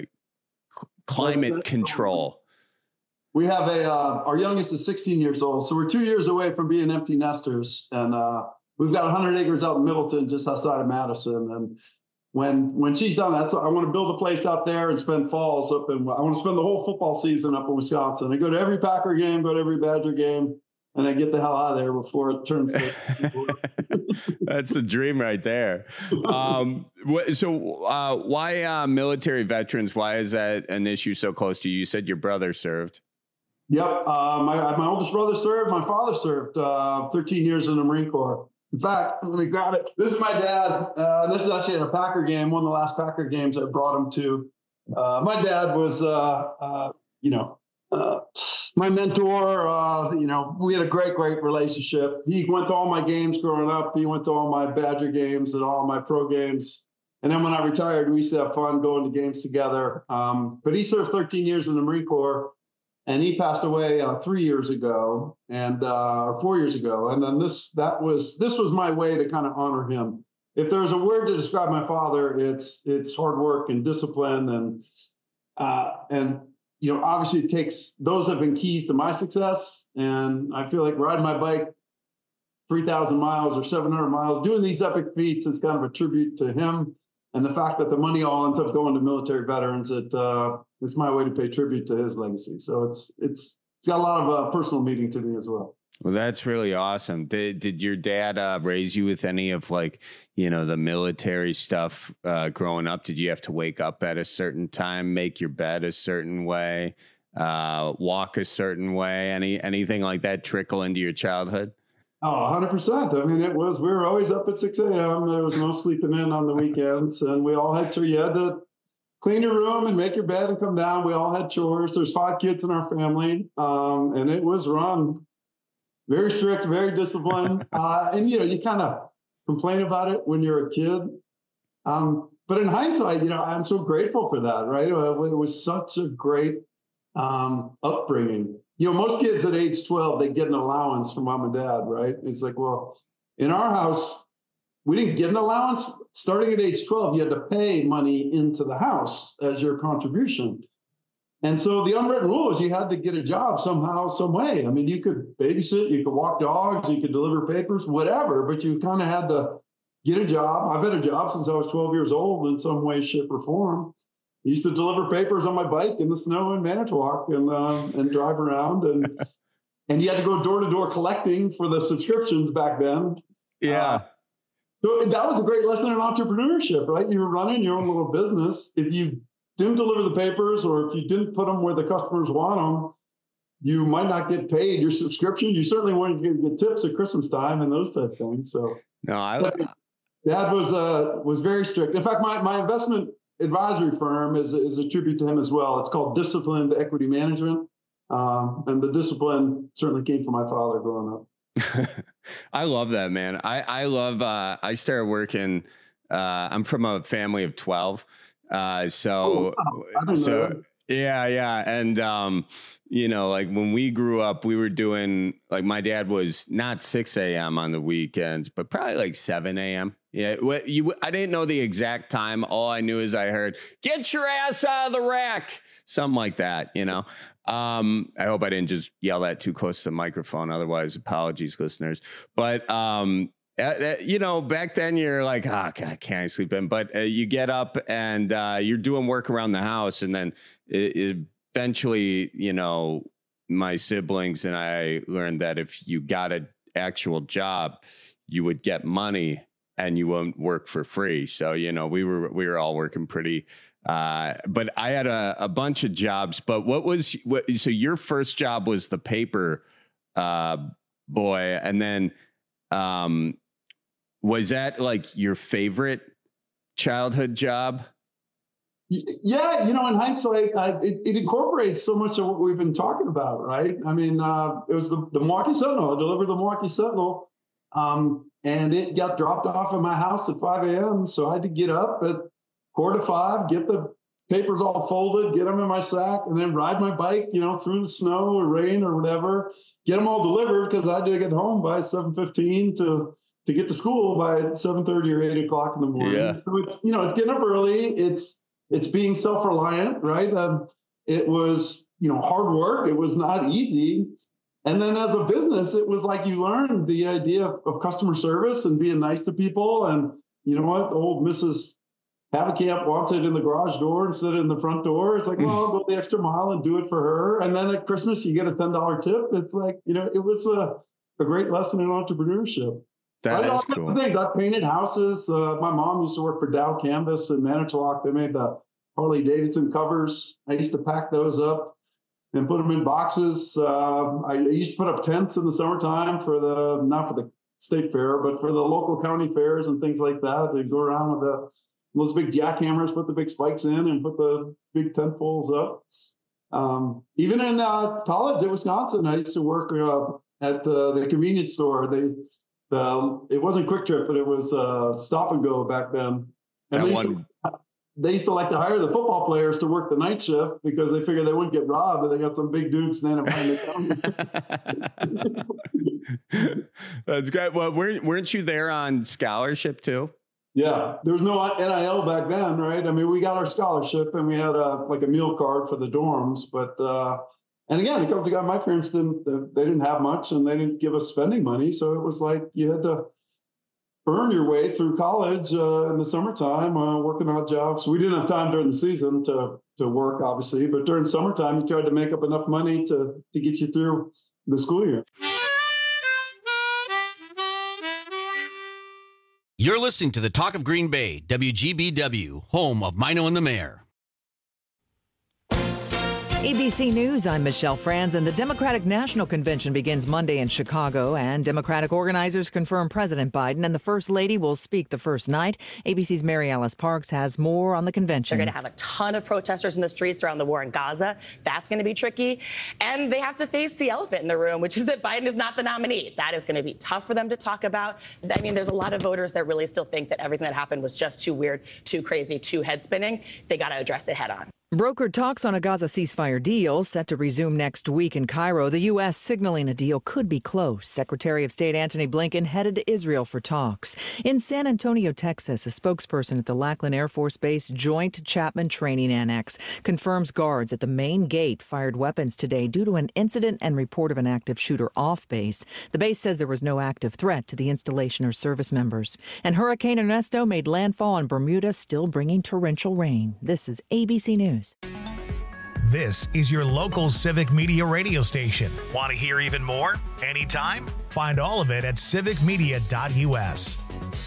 climate control. We have a, uh, our youngest is sixteen years old. So we're two years away from being empty nesters. And uh, we've got one hundred acres out in Middleton, just outside of Madison. And When when she's done that, so I want to build a place out there and spend falls up, and I want to spend the whole football season up in Wisconsin. I go to every Packer game, go to every Badger game, and then get the hell out of there before it turns. To- That's the dream right there. Um, so uh, why uh, military veterans? Why is that an issue so close to you? You said your brother served. Yep, uh, my my oldest brother served. My father served uh, thirteen years in the Marine Corps. In fact, let me grab it. This is my dad. Uh, this is actually at a Packer game, one of the last Packer games I brought him to. Uh, my dad was, uh, uh, you know, uh, my mentor. Uh, you know, we had a great, great relationship. He went to all my games growing up. He went to all my Badger games and all my pro games. And then when I retired, we used to have fun going to games together. Um, but he served thirteen years in the Marine Corps. And he passed away uh, three years ago, and uh, or four years ago. And then this that was this was my way to kind of honor him. If there's a word to describe my father, it's it's hard work and discipline, and uh, and you know obviously it takes those have been keys to my success. And I feel like riding my bike three thousand miles or seven hundred miles, doing these epic feats is kind of a tribute to him. And the fact that the money all ends up going to military veterans, it uh, it's my way to pay tribute to his legacy. So it's it's it's got a lot of uh, personal meaning to me as well. Well, that's really awesome. Did, did your dad uh, raise you with any of like, you know, the military stuff uh, growing up? Did you have to wake up at a certain time, make your bed a certain way, uh, walk a certain way? Any anything like that trickle into your childhood? Oh, one hundred percent. I mean, it was, we were always up at six a.m. There was no sleeping in on the weekends. And we all had to, you had to clean your room and make your bed and come down. We all had chores. There's five kids in our family. Um, and it was run very strict, very disciplined. Uh, and, you know, you kind of complain about it when you're a kid. Um, but in hindsight, you know, I'm so grateful for that, right? It was such a great um, upbringing. You know, most kids at age twelve, they get an allowance from mom and dad, right? It's like, well, in our house, we didn't get an allowance. Starting at age twelve, you had to pay money into the house as your contribution. And so the unwritten rule is you had to get a job somehow, some way. I mean, you could babysit, you could walk dogs, you could deliver papers, whatever, but you kind of had to get a job. I've had a job since I was twelve years old in some way, shape, or form. I used to deliver papers on my bike in the snow in Manitowoc and uh, and drive around. And and you had to go door to door collecting for the subscriptions back then. Yeah. Uh, so that was a great lesson in entrepreneurship, right? You were running your own little business. If you didn't deliver the papers, or if you didn't put them where the customers want them, you might not get paid your subscription. You certainly weren't going to get tips at Christmas time and those type of things. So no, I Dad was uh, was very strict. In fact, my my investment advisory firm is is a tribute to him as well. It's called Disciplined Equity Management, um, and the discipline certainly came from my father growing up. I love that, man. I I love. Uh, I started working. Uh, I'm from a family of twelve. Uh, so, oh, wow. so yeah, yeah. And, um, you know, like when we grew up, we were doing, like, my dad was not six a.m. on the weekends, but probably like seven a.m. Yeah. What you, I didn't know the exact time. All I knew is I heard, get your ass out of the rack, something like that, you know? Um, I hope I didn't just yell that too close to the microphone. Otherwise, apologies, listeners. But, um, Uh, you know, back then you're like, oh, God, can't I sleep in? But uh, you get up and uh, you're doing work around the house. And then it, it eventually, you know, my siblings and I learned that if you got an actual job, you would get money and you won't work for free. So, you know, we were we were all working pretty. Uh, but I had a, a bunch of jobs. But what was what? So your first job was the paper uh, boy. And then um was that like your favorite childhood job? Yeah, you know, in hindsight, uh, it, it incorporates so much of what we've been talking about, right? I mean, uh, it was the, the Milwaukee Sentinel. I delivered the Milwaukee Sentinel, um, and it got dropped off at my house at five a.m., so I had to get up at quarter to five, get the papers all folded, get them in my sack, and then ride my bike, you know, through the snow or rain or whatever, get them all delivered because I had to get home by seven fifteen to to get to school by seven thirty or eight o'clock in the morning. Yeah. So it's, you know, it's getting up early. It's, it's being self-reliant, right? Um, it was, you know, hard work. It was not easy. And then as a business, it was like you learned the idea of, of customer service and being nice to people. And you know what? Old Missus Haverkamp wants it in the garage door instead of in the front door. It's like, well, I'll go the extra mile and do it for her. And then at Christmas, you get a ten dollar tip. It's like, you know, it was a, a great lesson in entrepreneurship. That I is cool. Things. I painted houses. Uh, my mom used to work for Dow Canvas in Manitowoc. They made the Harley Davidson covers. I used to pack those up and put them in boxes. Uh, I used to put up tents in the summertime for the, not for the state fair, but for the local county fairs and things like that. They'd go around with the, those big jackhammers, put the big spikes in and put the big tent poles up. Um, even in uh, college in Wisconsin, I used to work uh, at the, the convenience store. They, uh, it wasn't Quick Trip, but it was uh, Stop and Go back then. And they used, to, they used to like to hire the football players to work the night shift because they figured they wouldn't get robbed, but they got some big dudes standing behind the counter. That's great. Well, weren't, weren't you there on scholarship too? Yeah, there was no N I L back then, right? I mean, we got our scholarship and we had a, like a meal card for the dorms, but uh, and again, it comes to God, my parents didn't, they didn't have much and they didn't give us spending money. So it was like you had to earn your way through college uh, in the summertime, uh, working odd jobs. We didn't have time during the season to to work, obviously, but during summertime, you tried to make up enough money to, to get you through the school year. You're listening to the Talk of Green Bay, W G B W, home of Mino and the Mayor. A B C News, I'm Michelle Franz, and the Democratic National Convention begins Monday in Chicago, and Democratic organizers confirm President Biden and the First Lady will speak the first night. A B C's Mary Alice Parks has more on the convention. They're going to have a ton of protesters in the streets around the war in Gaza. That's going to be tricky. And they have to face the elephant in the room, which is that Biden is not the nominee. That is going to be tough for them to talk about. I mean, there's a lot of voters that really still think that everything that happened was just too weird, too crazy, too head-spinning. They got to address it head on. Brokered talks on a Gaza ceasefire deal set to resume next week in Cairo. The U S signaling a deal could be close. Secretary of State Antony Blinken headed to Israel for talks. In San Antonio, Texas, a spokesperson at the Lackland Air Force Base Joint Chapman Training Annex confirms guards at the main gate fired weapons today due to an incident and report of an active shooter off base. The base says there was no active threat to the installation or service members. And Hurricane Ernesto made landfall on Bermuda, still bringing torrential rain. This is A B C News. This is your local Civic Media radio station. Want to hear even more? Anytime? Find all of it at civic media dot U S.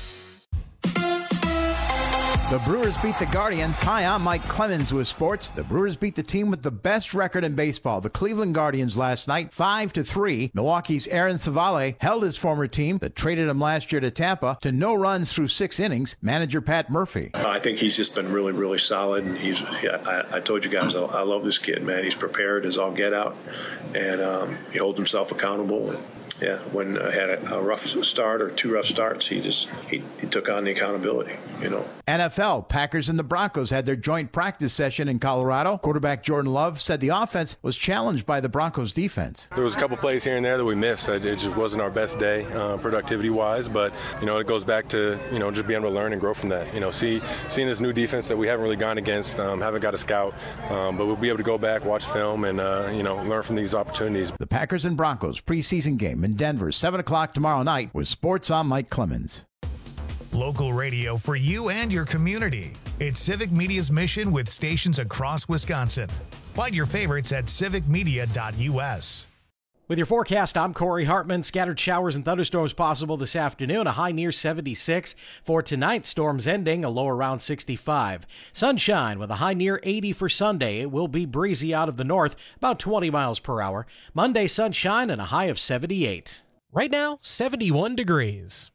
The Brewers beat the Guardians. Hi, I'm Mike Clemens with sports. The Brewers beat the team with the best record in baseball, the Cleveland Guardians, last night, five to three. Milwaukee's Aaron Savale held his former team that traded him last year to Tampa to no runs through six innings. Manager Pat Murphy. I think he's just been really, really solid. And he's, I, I told you guys, I, I love this kid, man. He's prepared as all get out, and um, he holds himself accountable. And, yeah, when I had a, a rough start or two rough starts, he just he, he took on the accountability, you know. N F L, Packers and the Broncos had their joint practice session in Colorado. Quarterback Jordan Love said the offense was challenged by the Broncos defense. There was a couple plays here and there that we missed. It just wasn't our best day uh, productivity-wise, but, you know, it goes back to, you know, just being able to learn and grow from that. You know, see seeing this new defense that we haven't really gone against, um, haven't got a scout, um, but we'll be able to go back, watch film, and, uh, you know, learn from these opportunities. The Packers and Broncos preseason game in Denver, seven o'clock tomorrow night with Sports on Mike Clemens. Local radio for you and your community. It's Civic Media's mission with stations across Wisconsin. Find your favorites at civic media dot U S. With your forecast, I'm Corey Hartman. Scattered showers and thunderstorms possible this afternoon, a high near seventy-six. For tonight, storms ending, a low around sixty-five. Sunshine with a high near eighty for Sunday. It will be breezy out of the north, about twenty miles per hour. Monday, sunshine and a high of seventy-eight. Right now, seventy-one degrees.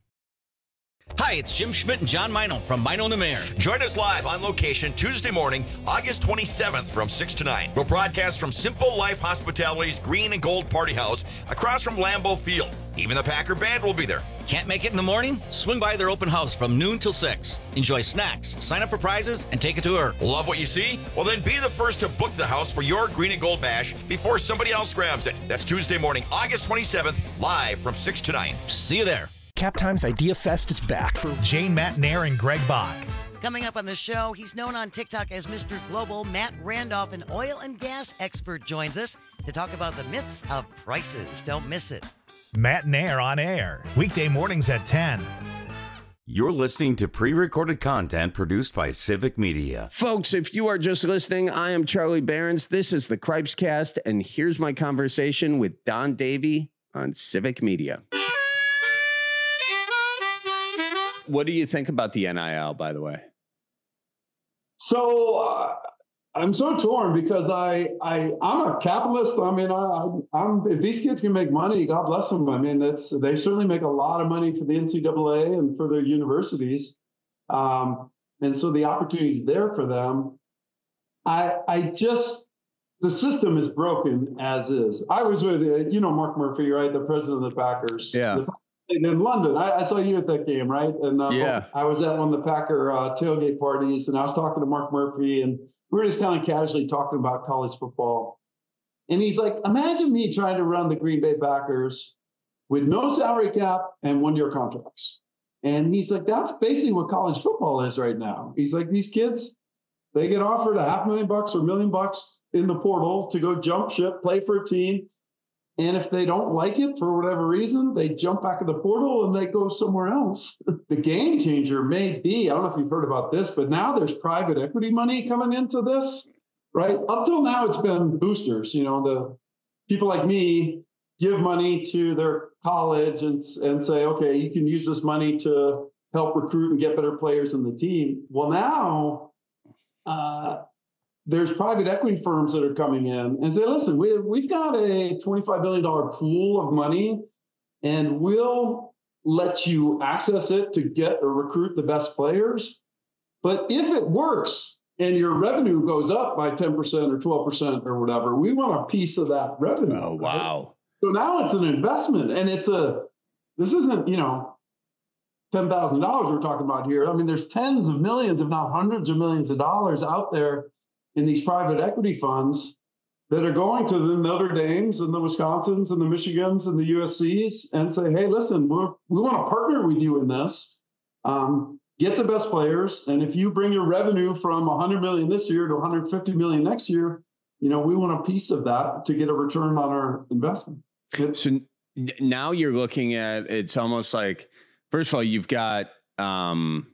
Hi, it's Jim Schmidt and John Mino from Mino and the Mayor. Join us live on location Tuesday morning, August twenty-seventh from six to nine. We'll broadcast from Simple Life Hospitality's Green and Gold Party House across from Lambeau Field. Even the Packer Band will be there. Can't make it in the morning? Swing by their open house from noon till six. Enjoy snacks, sign up for prizes, and take a tour. Love what you see? Well, then be the first to book the house for your Green and Gold Bash before somebody else grabs it. That's Tuesday morning, August twenty-seventh, live from six to nine. See you there. Cap Times Idea Fest is back for Jane Matnair and Greg Bach. Coming up on the show, he's known on TikTok as Mister Global. Matt Randolph, an oil and gas expert, joins us to talk about the myths of prices. Don't miss it. Matnair on air, weekday mornings at ten. You're listening to pre-recorded content produced by Civic Media. Folks, if you are just listening, I am Charlie Behrens. This is the Cripes Cast, and here's my conversation with Don Davey on Civic Media. What do you think about the N I L, by the way? So uh, I'm so torn because I, I, I'm a capitalist. I mean, I, I'm if these kids can make money, God bless them. I mean, that's they certainly make a lot of money for the N C double A and for their universities, um, and so the opportunity is there for them. I, I just the system is broken as is. I was with uh, you know Mark Murphy, right, the president of the Packers. Yeah. The, in London, I, I saw you at that game, right? And uh, yeah. I was at one of the Packer uh, tailgate parties, and I was talking to Mark Murphy, and we were just kind of casually talking about college football. And he's like, imagine me trying to run the Green Bay Packers with no salary cap and one-year contracts. And he's like, that's basically what college football is right now. He's like, these kids, they get offered a half million bucks or a million bucks in the portal to go jump ship, play for a team. And if they don't like it for whatever reason, they jump back in the portal and they go somewhere else. The game changer may be, I don't know if you've heard about this, but now there's private equity money coming into this, right? Up till now, it's been boosters. You know, the people like me give money to their college and, and say, okay, you can use this money to help recruit and get better players in the team. Well, now uh, there's private equity firms that are coming in and say, listen, we, we've got a twenty-five billion dollars pool of money, and we'll let you access it to get or recruit the best players. But if it works and your revenue goes up by ten percent or twelve percent or whatever, we want a piece of that revenue. Oh, wow. Right? So now it's an investment, and it's a, this isn't, you know, ten thousand dollars we're talking about here. I mean, there's tens of millions, if not hundreds of millions of dollars out there in these private equity funds that are going to the Notre Dames and the Wisconsins and the Michigans and the U S Cs and say, hey, listen, we're, we want to partner with you in this. Um, get the best players. And if you bring your revenue from one hundred million this year to one hundred fifty million next year, you know, we want a piece of that to get a return on our investment. So n- now you're looking at, it's almost like, first of all, you've got, um,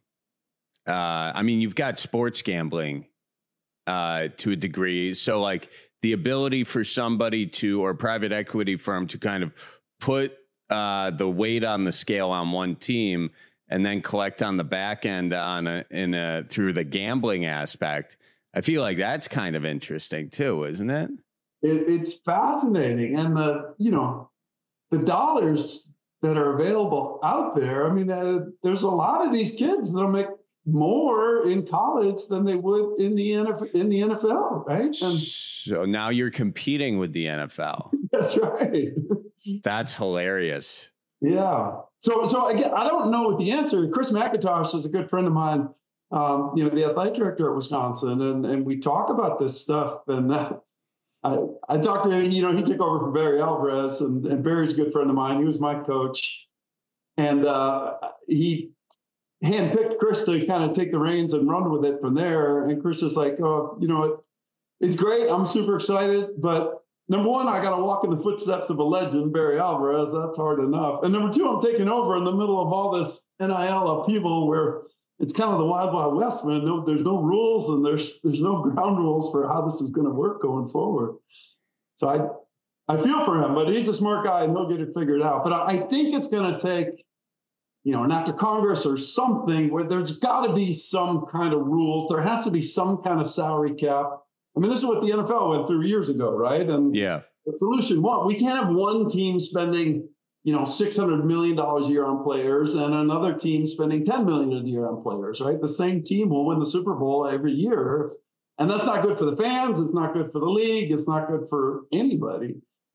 uh, I mean, you've got sports gambling uh, to a degree. So like the ability for somebody to, or private equity firm to kind of put uh, the weight on the scale on one team and then collect on the back end on a, in a, through the gambling aspect. I feel like that's kind of interesting too, isn't it? it it's fascinating. And the, you know, the dollars that are available out there. I mean, uh, there's a lot of these kids that'll make more in college than they would in the N F L, in the N F L, right? And so now you're competing with the N F L. That's right. That's hilarious. Yeah. So, so again, I don't know what the answer. Chris McIntosh is a good friend of mine. Um, you know, the athletic director at Wisconsin, and and we talk about this stuff. And uh, I I talked to him. You know, he took over for Barry Alvarez, and, and Barry's a good friend of mine. He was my coach, and uh, he handpicked Chris to kind of take the reins and run with it from there. And Chris is like, oh, you know, it, it's great. I'm super excited, but number one, I got to walk in the footsteps of a legend, Barry Alvarez. That's hard enough. And number two, I'm taking over in the middle of all this N I L upheaval where it's kind of the wild, wild west, man. No, there's no rules and there's there's no ground rules for how this is going to work going forward. So I I feel for him, but he's a smart guy and he'll get it figured out. But I, I think it's going to take, you know, an act of Congress or something where there's got to be some kind of rules. There has to be some kind of salary cap. I mean, this is what the N F L went through years ago, right? And yeah, the solution, what? We can't have one team spending, you know, six hundred million dollars a year on players and another team spending ten million dollars a year on players, right? The same team will win the Super Bowl every year. And that's not good for the fans. It's not good for the league. It's not good for anybody.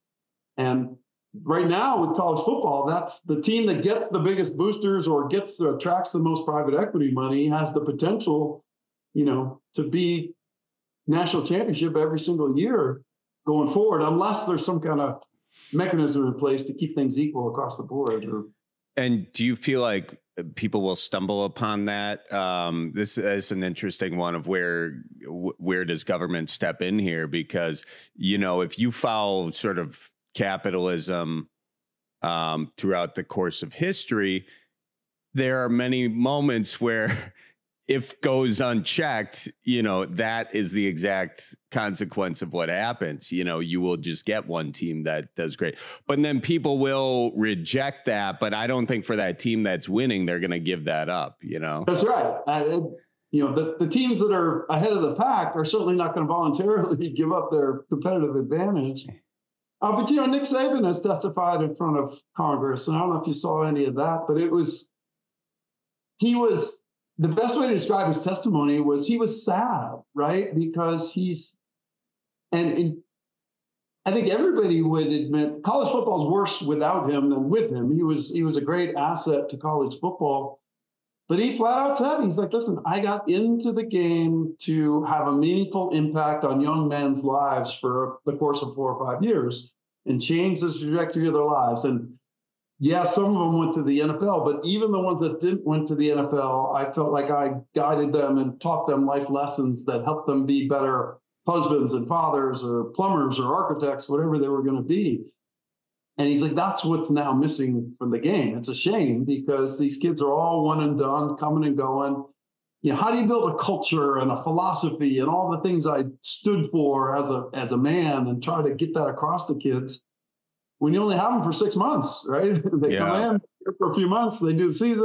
And right now with college football, that's the team that gets the biggest boosters or gets the, attracts the most private equity money has the potential, you know, to be national championship every single year going forward, unless there's some kind of mechanism in place to keep things equal across the board. Or, and do you feel like people will stumble upon that? Um, this is an interesting one of where where does government step in here? Because, you know, if you follow sort of capitalism um, throughout the course of history, there are many moments where if goes unchecked, you know, that is the exact consequence of what happens. You know, you will just get one team that does great, but then people will reject that. But I don't think for that team that's winning, they're going to give that up, you know? That's right. Uh, you know, the, the teams that are ahead of the pack are certainly not going to voluntarily give up their competitive advantage. Uh, but, you know, Nick Saban has testified in front of Congress, and I don't know if you saw any of that, but it was, he was, the best way to describe his testimony was he was sad, right? Because he's, and, and I think everybody would admit college football is worse without him than with him. He was, he was a great asset to college football, but he flat out said, he's like, listen, I got into the game to have a meaningful impact on young men's lives for the course of four or five years and change the trajectory of their lives. And yeah, some of them went to the N F L, but even the ones that didn't went to the N F L, I felt like I guided them and taught them life lessons that helped them be better husbands and fathers or plumbers or architects, whatever they were going to be. And he's like, that's what's now missing from the game. It's a shame because these kids are all one and done, coming and going. You know, how do you build a culture and a philosophy and all the things I stood for as a as a man and try to get that across to kids when you only have them for six months, right? They yeah. come in for a few months, they do the season,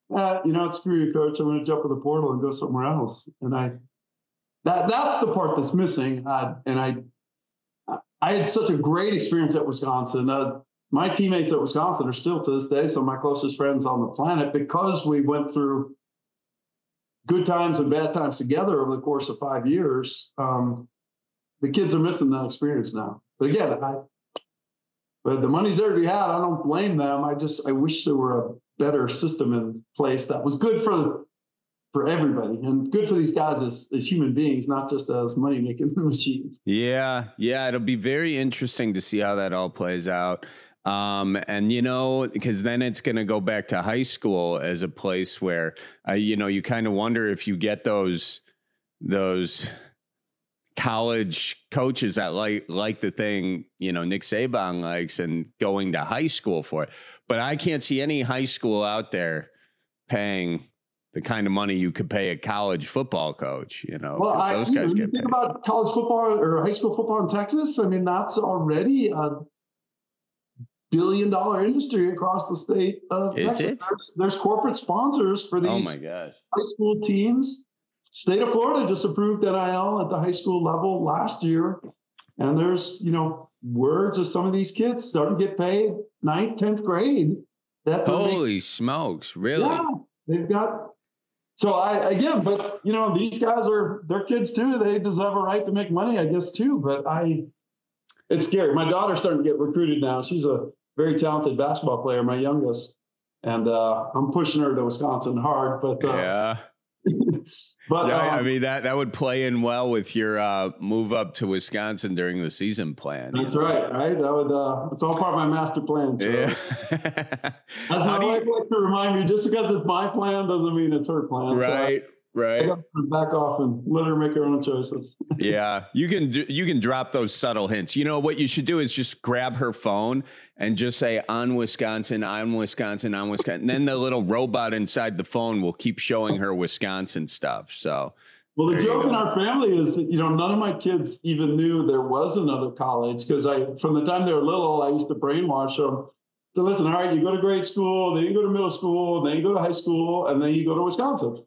uh, you know, what, screw you, coach. I'm going to jump in the portal and go somewhere else. And I, that that's the part that's missing. Uh, and I, I had such a great experience at Wisconsin. Uh, my teammates at Wisconsin are still to this day some of my closest friends on the planet because we went through good times and bad times together over the course of five years. Um, the kids are missing that experience now. But again, I, but the money's there to be had. I don't blame them. I just I wish there were a better system in place that was good for for everybody and good for these guys as, as human beings, not just as money making machines. Yeah, yeah, it'll be very interesting to see how that all plays out. Um, and, you know, because then it's going to go back to high school as a place where, uh, you know, you kind of wonder if you get those those college coaches that like like the thing, you know, Nick Saban likes and going to high school for it. But I can't see any high school out there paying the kind of money you could pay a college football coach, you know, well, I, those you guys know, get you think paid. about college football or high school football in Texas. I mean, that's already a billion dollar industry across the state of Is Texas. it? There's, there's corporate sponsors for these Oh my gosh. high school teams. State of Florida just approved N I L at the high school level last year. And there's, you know, words of some of these kids starting to get paid ninth, tenth grade. That Holy make, smokes, really? Yeah, they've got. So I, again, but you know, these guys are, they're kids too. They deserve a right to make money, I guess, too. But I, it's scary. My daughter's starting to get recruited now. She's a very talented basketball player, my youngest. And uh, I'm pushing her to Wisconsin hard, but uh, yeah. But yeah, um, I mean that that would play in well with your uh, move up to Wisconsin during the season plan. That's right, right? That would uh, it's all part of my master plan. So. Yeah. That's my wife likes to remind me. Just because it's my plan doesn't mean it's her plan. Right, so right. I got to back off and let her make her own choices. Yeah, you can do, you can drop those subtle hints. You know what you should do is just grab her phone and just say on Wisconsin, on Wisconsin, on Wisconsin. And then the little robot inside the phone will keep showing her Wisconsin stuff. So, well, the joke in our family is that, you know, none of my kids even knew there was another college because I, from the time they were little, I used to brainwash them. So listen, all right, you go to grade school, then you go to middle school, then you go to high school, and then you go to Wisconsin.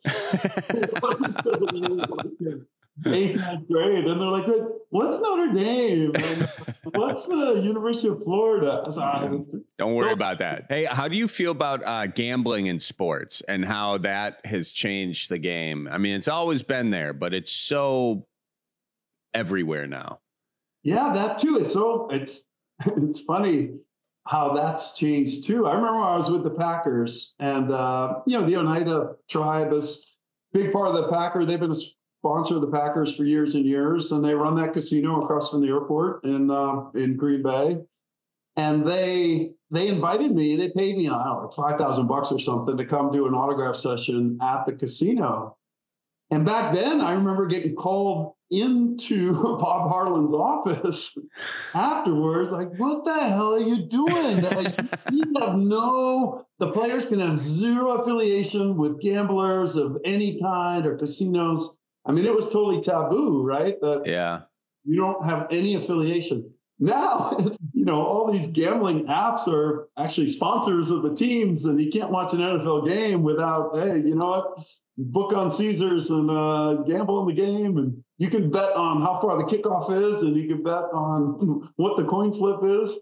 Eighth, ninth grade, and they're like, "What's Notre Dame? And what's the University of Florida?" Sorry. Don't worry about that. Hey, how do you feel about uh, gambling in sports and how that has changed the game? I mean, it's always been there, but it's so everywhere now. Yeah, that too. It's so it's it's funny how that's changed too. I remember when I was with the Packers, and uh, you know, the Oneida tribe is a big part of the Packer. They've been a sponsor of the Packers for years and years, and they run that casino across from the airport in uh, in Green Bay. And they they invited me. They paid me, I don't know, like five thousand bucks or something to come do an autograph session at the casino. And back then, I remember getting called into Bob Harlan's office afterwards, like, "What the hell are you doing? You have no. The players can have zero affiliation with gamblers of any kind or casinos." I mean, it was totally taboo, right? That yeah, you don't have any affiliation. Now, you know, all these gambling apps are actually sponsors of the teams, and you can't watch an N F L game without, hey, you know what? Book on Caesars and uh, gamble in the game, and you can bet on how far the kickoff is, and you can bet on what the coin flip is.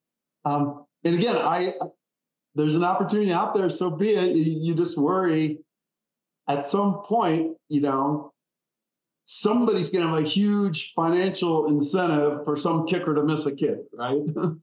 Um, and again, I there's an opportunity out there, so be it. You just worry at some point, you know, somebody's going to have a huge financial incentive for some kicker to miss a kick, right?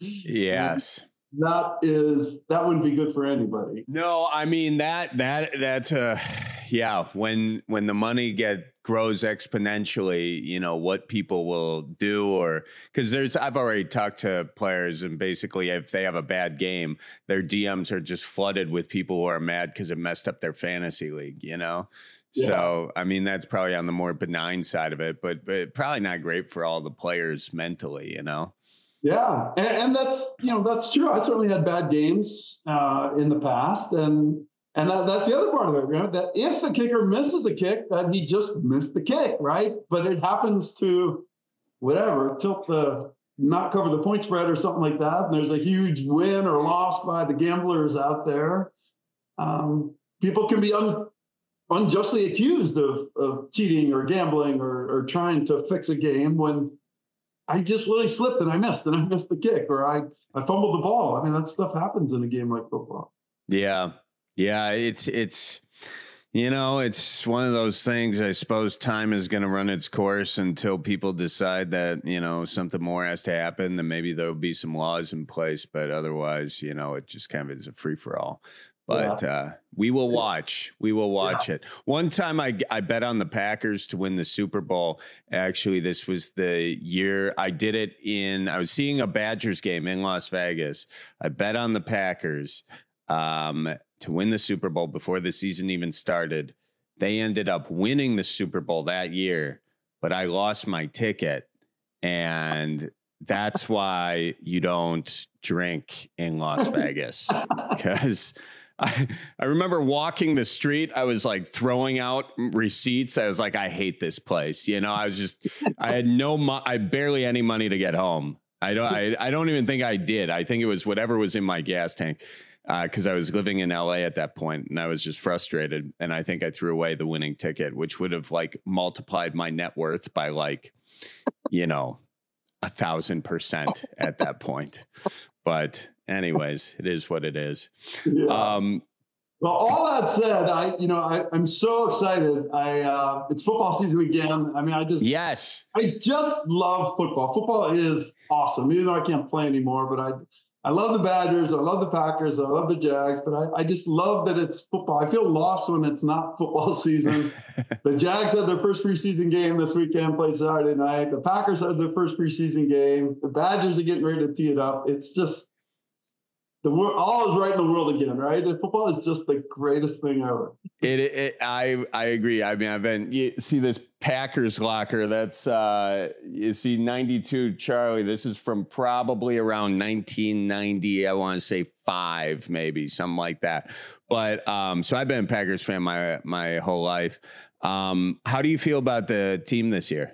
Yes. That is, that wouldn't be good for anybody. No, I mean that, that, that's a, yeah. When, when the money get grows exponentially, you know, what people will do, or cause there's, I've already talked to players, and basically if they have a bad game, their D Ms are just flooded with people who are mad cause it messed up their fantasy league, you know? Yeah. So, I mean, that's probably on the more benign side of it, but, but probably not great for all the players mentally, you know? Yeah. And, and that's, you know, that's true. I certainly had bad games uh, in the past. And, and that, that's the other part of it, you know, that if the kicker misses a kick, that he just missed the kick, right? But it happens to whatever, tilt the, not cover the point spread or something like that. And there's a huge win or loss by the gamblers out there. Um, people can be un, unjustly accused of, of cheating or gambling or, or trying to fix a game when I just literally slipped and I missed and I missed the kick or I, I fumbled the ball. I mean, that stuff happens in a game like football. Yeah. Yeah. It's, it's, you know, it's one of those things. I suppose time is going to run its course until people decide that, you know, something more has to happen. Then maybe there'll be some laws in place, but otherwise, you know, it just kind of is a free for all. But yeah. uh, we will watch. We will watch yeah. it. One time I, I bet on the Packers to win the Super Bowl. Actually, this was the year I did it in, I was seeing a Badgers game in Las Vegas. I bet on the Packers um, to win the Super Bowl before the season even started. They ended up winning the Super Bowl that year, but I lost my ticket. And that's why you don't drink in Las Vegas, because I, I remember walking the street. I was like throwing out receipts. I was like, I hate this place. You know, I was just, I had no, mo- I barely any money to get home. I don't, I, I don't even think I did. I think it was whatever was in my gas tank. Uh, cause I was living in L A at that point and I was just frustrated. And I think I threw away the winning ticket, which would have like multiplied my net worth by like, you know, a thousand percent at that point. But anyways, it is what it is. Yeah. Um, well, all that said, I, you know, I, I'm so excited. I, uh, it's football season again. I mean, I just, yes, I just love football. Football is awesome. Even though I can't play anymore, but I, I love the Badgers. I love the Packers. I love the Jags, but I, I just love that it's football. I feel lost when it's not football season. The Jags had their first preseason game this weekend, played Saturday night. The Packers had their first preseason game. The Badgers are getting ready to tee it up. It's just, the world, all is right in the world again, right? And football is just the greatest thing ever. It, it, I, I agree. I mean, I've been, you see this Packers locker. That's, uh, you see ninety-two, Charlie. This is from probably around nineteen ninety. I want to say five, maybe something like that. But, um, so I've been a Packers fan my, my whole life. Um, how do you feel about the team this year?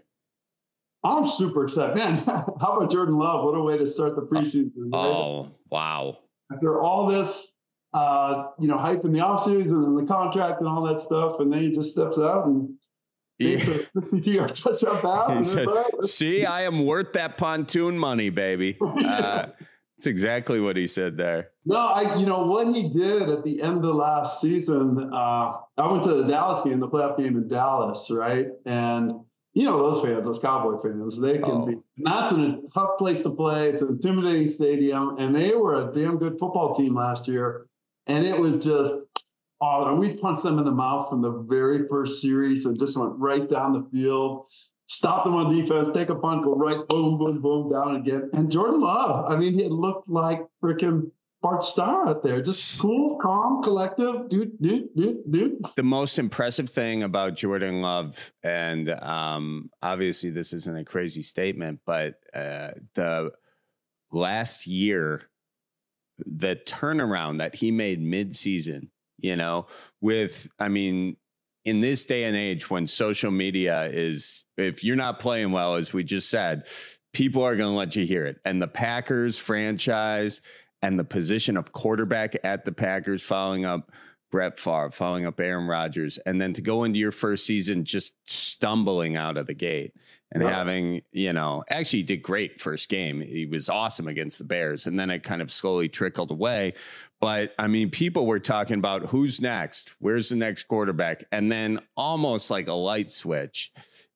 I'm super excited, man. How about Jordan Love? What a way to start the preseason. Right? Oh, wow. After all this, uh, you know, hype in the offseason and the contract and all that stuff, and then he just steps out and takes a sixty-two yard touchdown pass. He said, see, I am worth that pontoon money, baby. Yeah. Uh, that's exactly what he said there. No, I, you know, what he did at the end of last season, uh, I went to the Dallas game, the playoff game in Dallas, right? And you know, those fans, those Cowboy fans, they can oh. be, and that's in a tough place to play. It's an intimidating stadium, and they were a damn good football team last year. And it was just, oh, and we punched them in the mouth from the very first series and just went right down the field, stopped them on defense, take a punt, go right, boom, boom, boom, down again. And Jordan Love, I mean, he looked like freaking Bart Starr out there, just cool, calm, collective, dude, dude, dude, dude. The most impressive thing about Jordan Love, and um, obviously this isn't a crazy statement, but uh, the last year, the turnaround that he made mid-season, you know, with, I mean, in this day and age when social media is, if you're not playing well, as we just said, people are going to let you hear it. And the Packers franchise and the position of quarterback at the Packers, following up Brett Favre, following up Aaron Rodgers, and then to go into your first season just stumbling out of the gate and yeah. having, you know, actually did great first game. He was awesome against the Bears, and then it kind of slowly trickled away. But, I mean, people were talking about who's next, where's the next quarterback, and then almost like a light switch,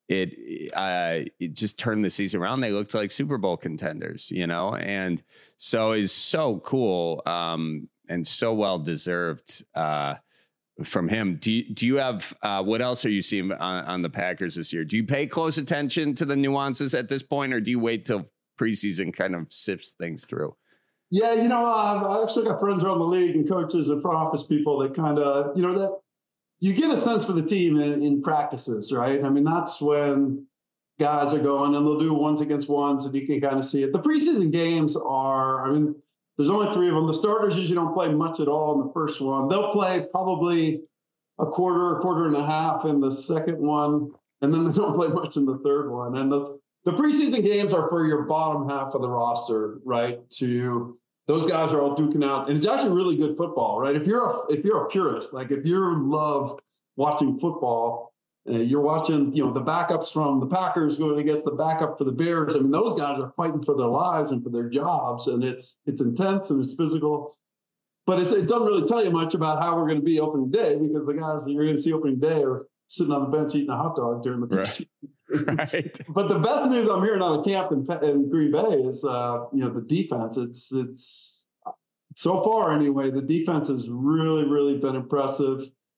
It uh, it just turned the season around. They looked like Super Bowl contenders, you know, and so it's so cool um, and so well deserved uh, from him. Do you, do you have uh, what else are you seeing on, on the Packers this year? Do you pay close attention to the nuances at this point, or do you wait till preseason kind of sifts things through? Yeah, you know, uh, I've still got friends around the league and coaches and front office people that kind of, you know, that. You get a sense for the team in, in practices, right? I mean, that's when guys are going and they'll do ones against ones and you can kind of see it. The preseason games are, I mean, there's only three of them. The starters usually don't play much at all in the first one. They'll play probably a quarter, a quarter and a half in the second one, and then they don't play much in the third one. And the, the preseason games are for your bottom half of the roster, right? To those guys are all duking out, and it's actually really good football, right? If you're a, if you're a purist, like if you love watching football, uh, you're watching, you know, the backups from the Packers going against the backup for the Bears. I mean, those guys are fighting for their lives and for their jobs, and it's it's intense and it's physical. But it's, it doesn't really tell you much about how we're going to be opening day, because the guys that you're going to see opening day are sitting on the bench eating a hot dog during the right. Right. But the best news I'm hearing out of camp in, in Green Bay is, uh, you know, the defense. It's it's so far anyway. The defense has really, really been impressive.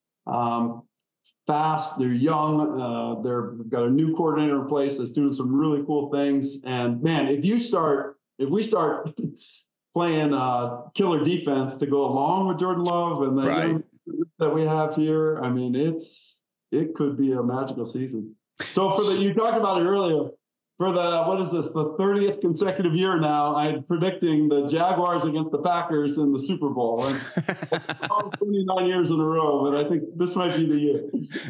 Um, fast, they're young. Uh, they're they've got a new coordinator in place that's doing some really cool things. And man, if you start, if we start playing uh, killer defense to go along with Jordan Love and the right. young that we have here, I mean, it's it could be a magical season. So for the, you talked about it earlier, for the, what is this, the thirtieth consecutive year now, I'm predicting the Jaguars against the Packers in the Super Bowl. And twenty-nine years in a row, but I think this might be the year.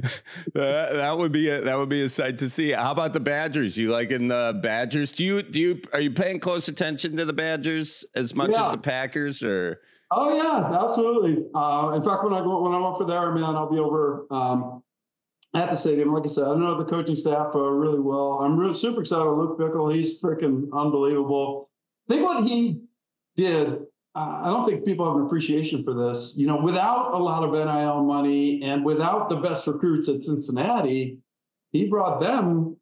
Uh, that would be a, that would be a sight to see. How about the Badgers? You liking the Badgers? Do you do you are you paying close attention to the Badgers as much yeah. as the Packers, or? Oh yeah, absolutely. Uh, in fact, when I go when I'm over there, man, I'll be over. Um, At the stadium, like I said, I know the coaching staff uh, really well. I'm really super excited about Luke Fickell. He's freaking unbelievable. I think what he did, uh, I don't think people have an appreciation for this. You know, without a lot of N I L money and without the best recruits at Cincinnati, he brought them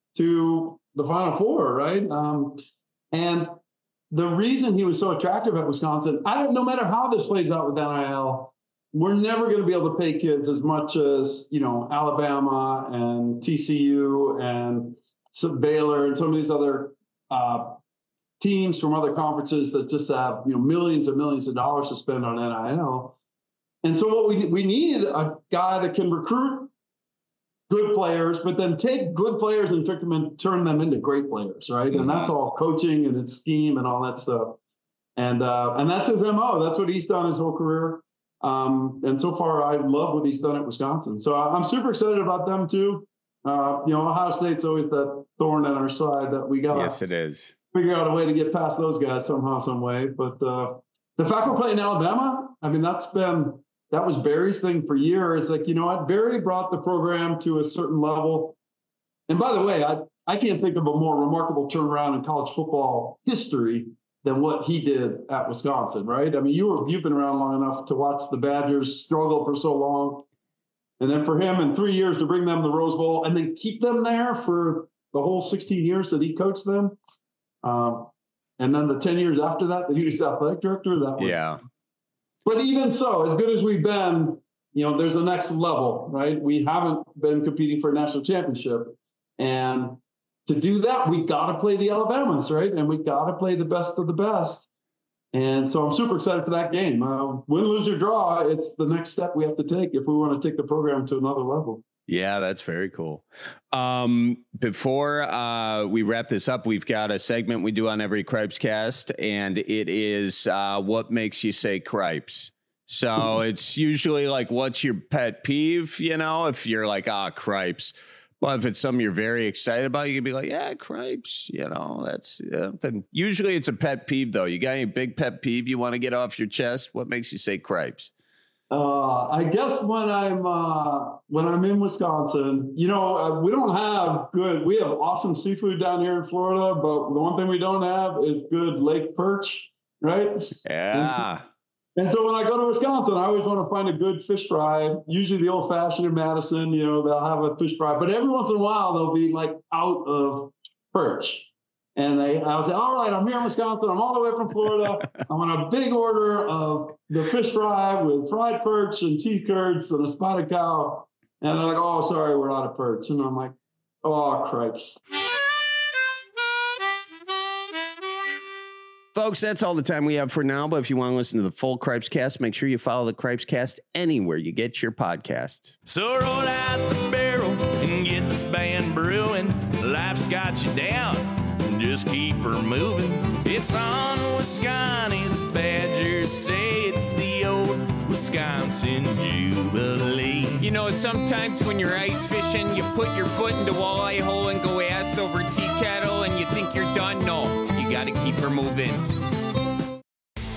to the Final Four, right? Um, and the reason he was so attractive at Wisconsin, I don't, no matter how this plays out with N I L, we're never going to be able to pay kids as much as, you know, Alabama and T C U and Baylor and some of these other uh, teams from other conferences that just have, you know, millions and millions of dollars to spend on N I L. And so what we we need a guy that can recruit good players, but then take good players and turn them, in, turn them into great players, right? Mm-hmm. And that's all coaching and its scheme and all that stuff. And uh, and that's his M O. That's what he's done his whole career. Um, and so far, I love what he's done at Wisconsin. So I'm super excited about them too. Uh, you know, Ohio State's always that thorn in our side that we got to yes, it is. figure out a way to get past those guys somehow, some way. But uh, the fact we're playing Alabama, I mean, that's been, that was Barry's thing for years. Like, you know what? Barry brought the program to a certain level. And by the way, I, I can't think of a more remarkable turnaround in college football history than what he did at Wisconsin, right? I mean, you were, you've been around long enough to watch the Badgers struggle for so long. And then for him in three years to bring them to the Rose Bowl and then keep them there for the whole sixteen years that he coached them. Um, and then the ten years after that, that he was athletic director, that was. Yeah. But even so, as good as we've been, you know, there's a next level, right? We haven't been competing for a national championship. And to do that, we got to play the Alabamas, right? And we got to play the best of the best. And so I'm super excited for that game. Uh, win, lose, or draw, it's the next step we have to take if we want to take the program to another level. Yeah, that's very cool. Um, before uh, we wrap this up, we've got a segment we do on every Cripes Cast, and it is uh, what makes you say Cripes. So it's usually like, what's your pet peeve? You know, if you're like, ah, Cripes. Well, if it's something you're very excited about, you can be like, yeah, Cripes, you know, that's, yeah. But usually it's a pet peeve, though. You got any big pet peeve you want to get off your chest? What makes you say Cripes? Uh, I guess when I'm, uh, when I'm in Wisconsin, you know, uh, we don't have good, we have awesome seafood down here in Florida, but the one thing we don't have is good lake perch, right? Yeah. And so when I go to Wisconsin, I always want to find a good fish fry, usually the old fashioned in Madison, you know, they'll have a fish fry, but every once in a while they'll be like out of perch. And they, I'll say, all right, I'm here in Wisconsin. I'm all the way from Florida. I want a big order of the fish fry with fried perch and cheese curds and a spotted cow. And they're like, oh, sorry, we're out of perch. And I'm like, oh, cripes. Folks, that's all the time we have for now. But if you want to listen to the full Cripes Cast, make sure you follow the Cripes Cast anywhere you get your podcast. So roll out the barrel and get the band brewing. Life's got you down, just keep her moving. It's on Wisconsin, the Badgers say it's the old Wisconsin Jubilee. You know, sometimes when you're ice fishing, you put your foot in the walleye hole and go ass over tea kettle and you think you're done. No, you got to keep her moving.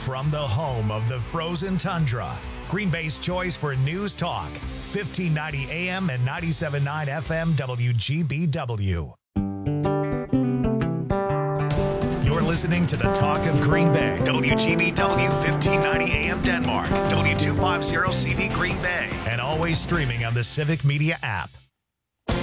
From the home of the frozen tundra, Green Bay's choice for news talk, fifteen ninety A M and ninety-seven point nine F M W G B W. You're listening to the Talk of Green Bay, W G B W fifteen ninety A M Denmark, W two fifty C V Green Bay, and always streaming on the Civic Media app.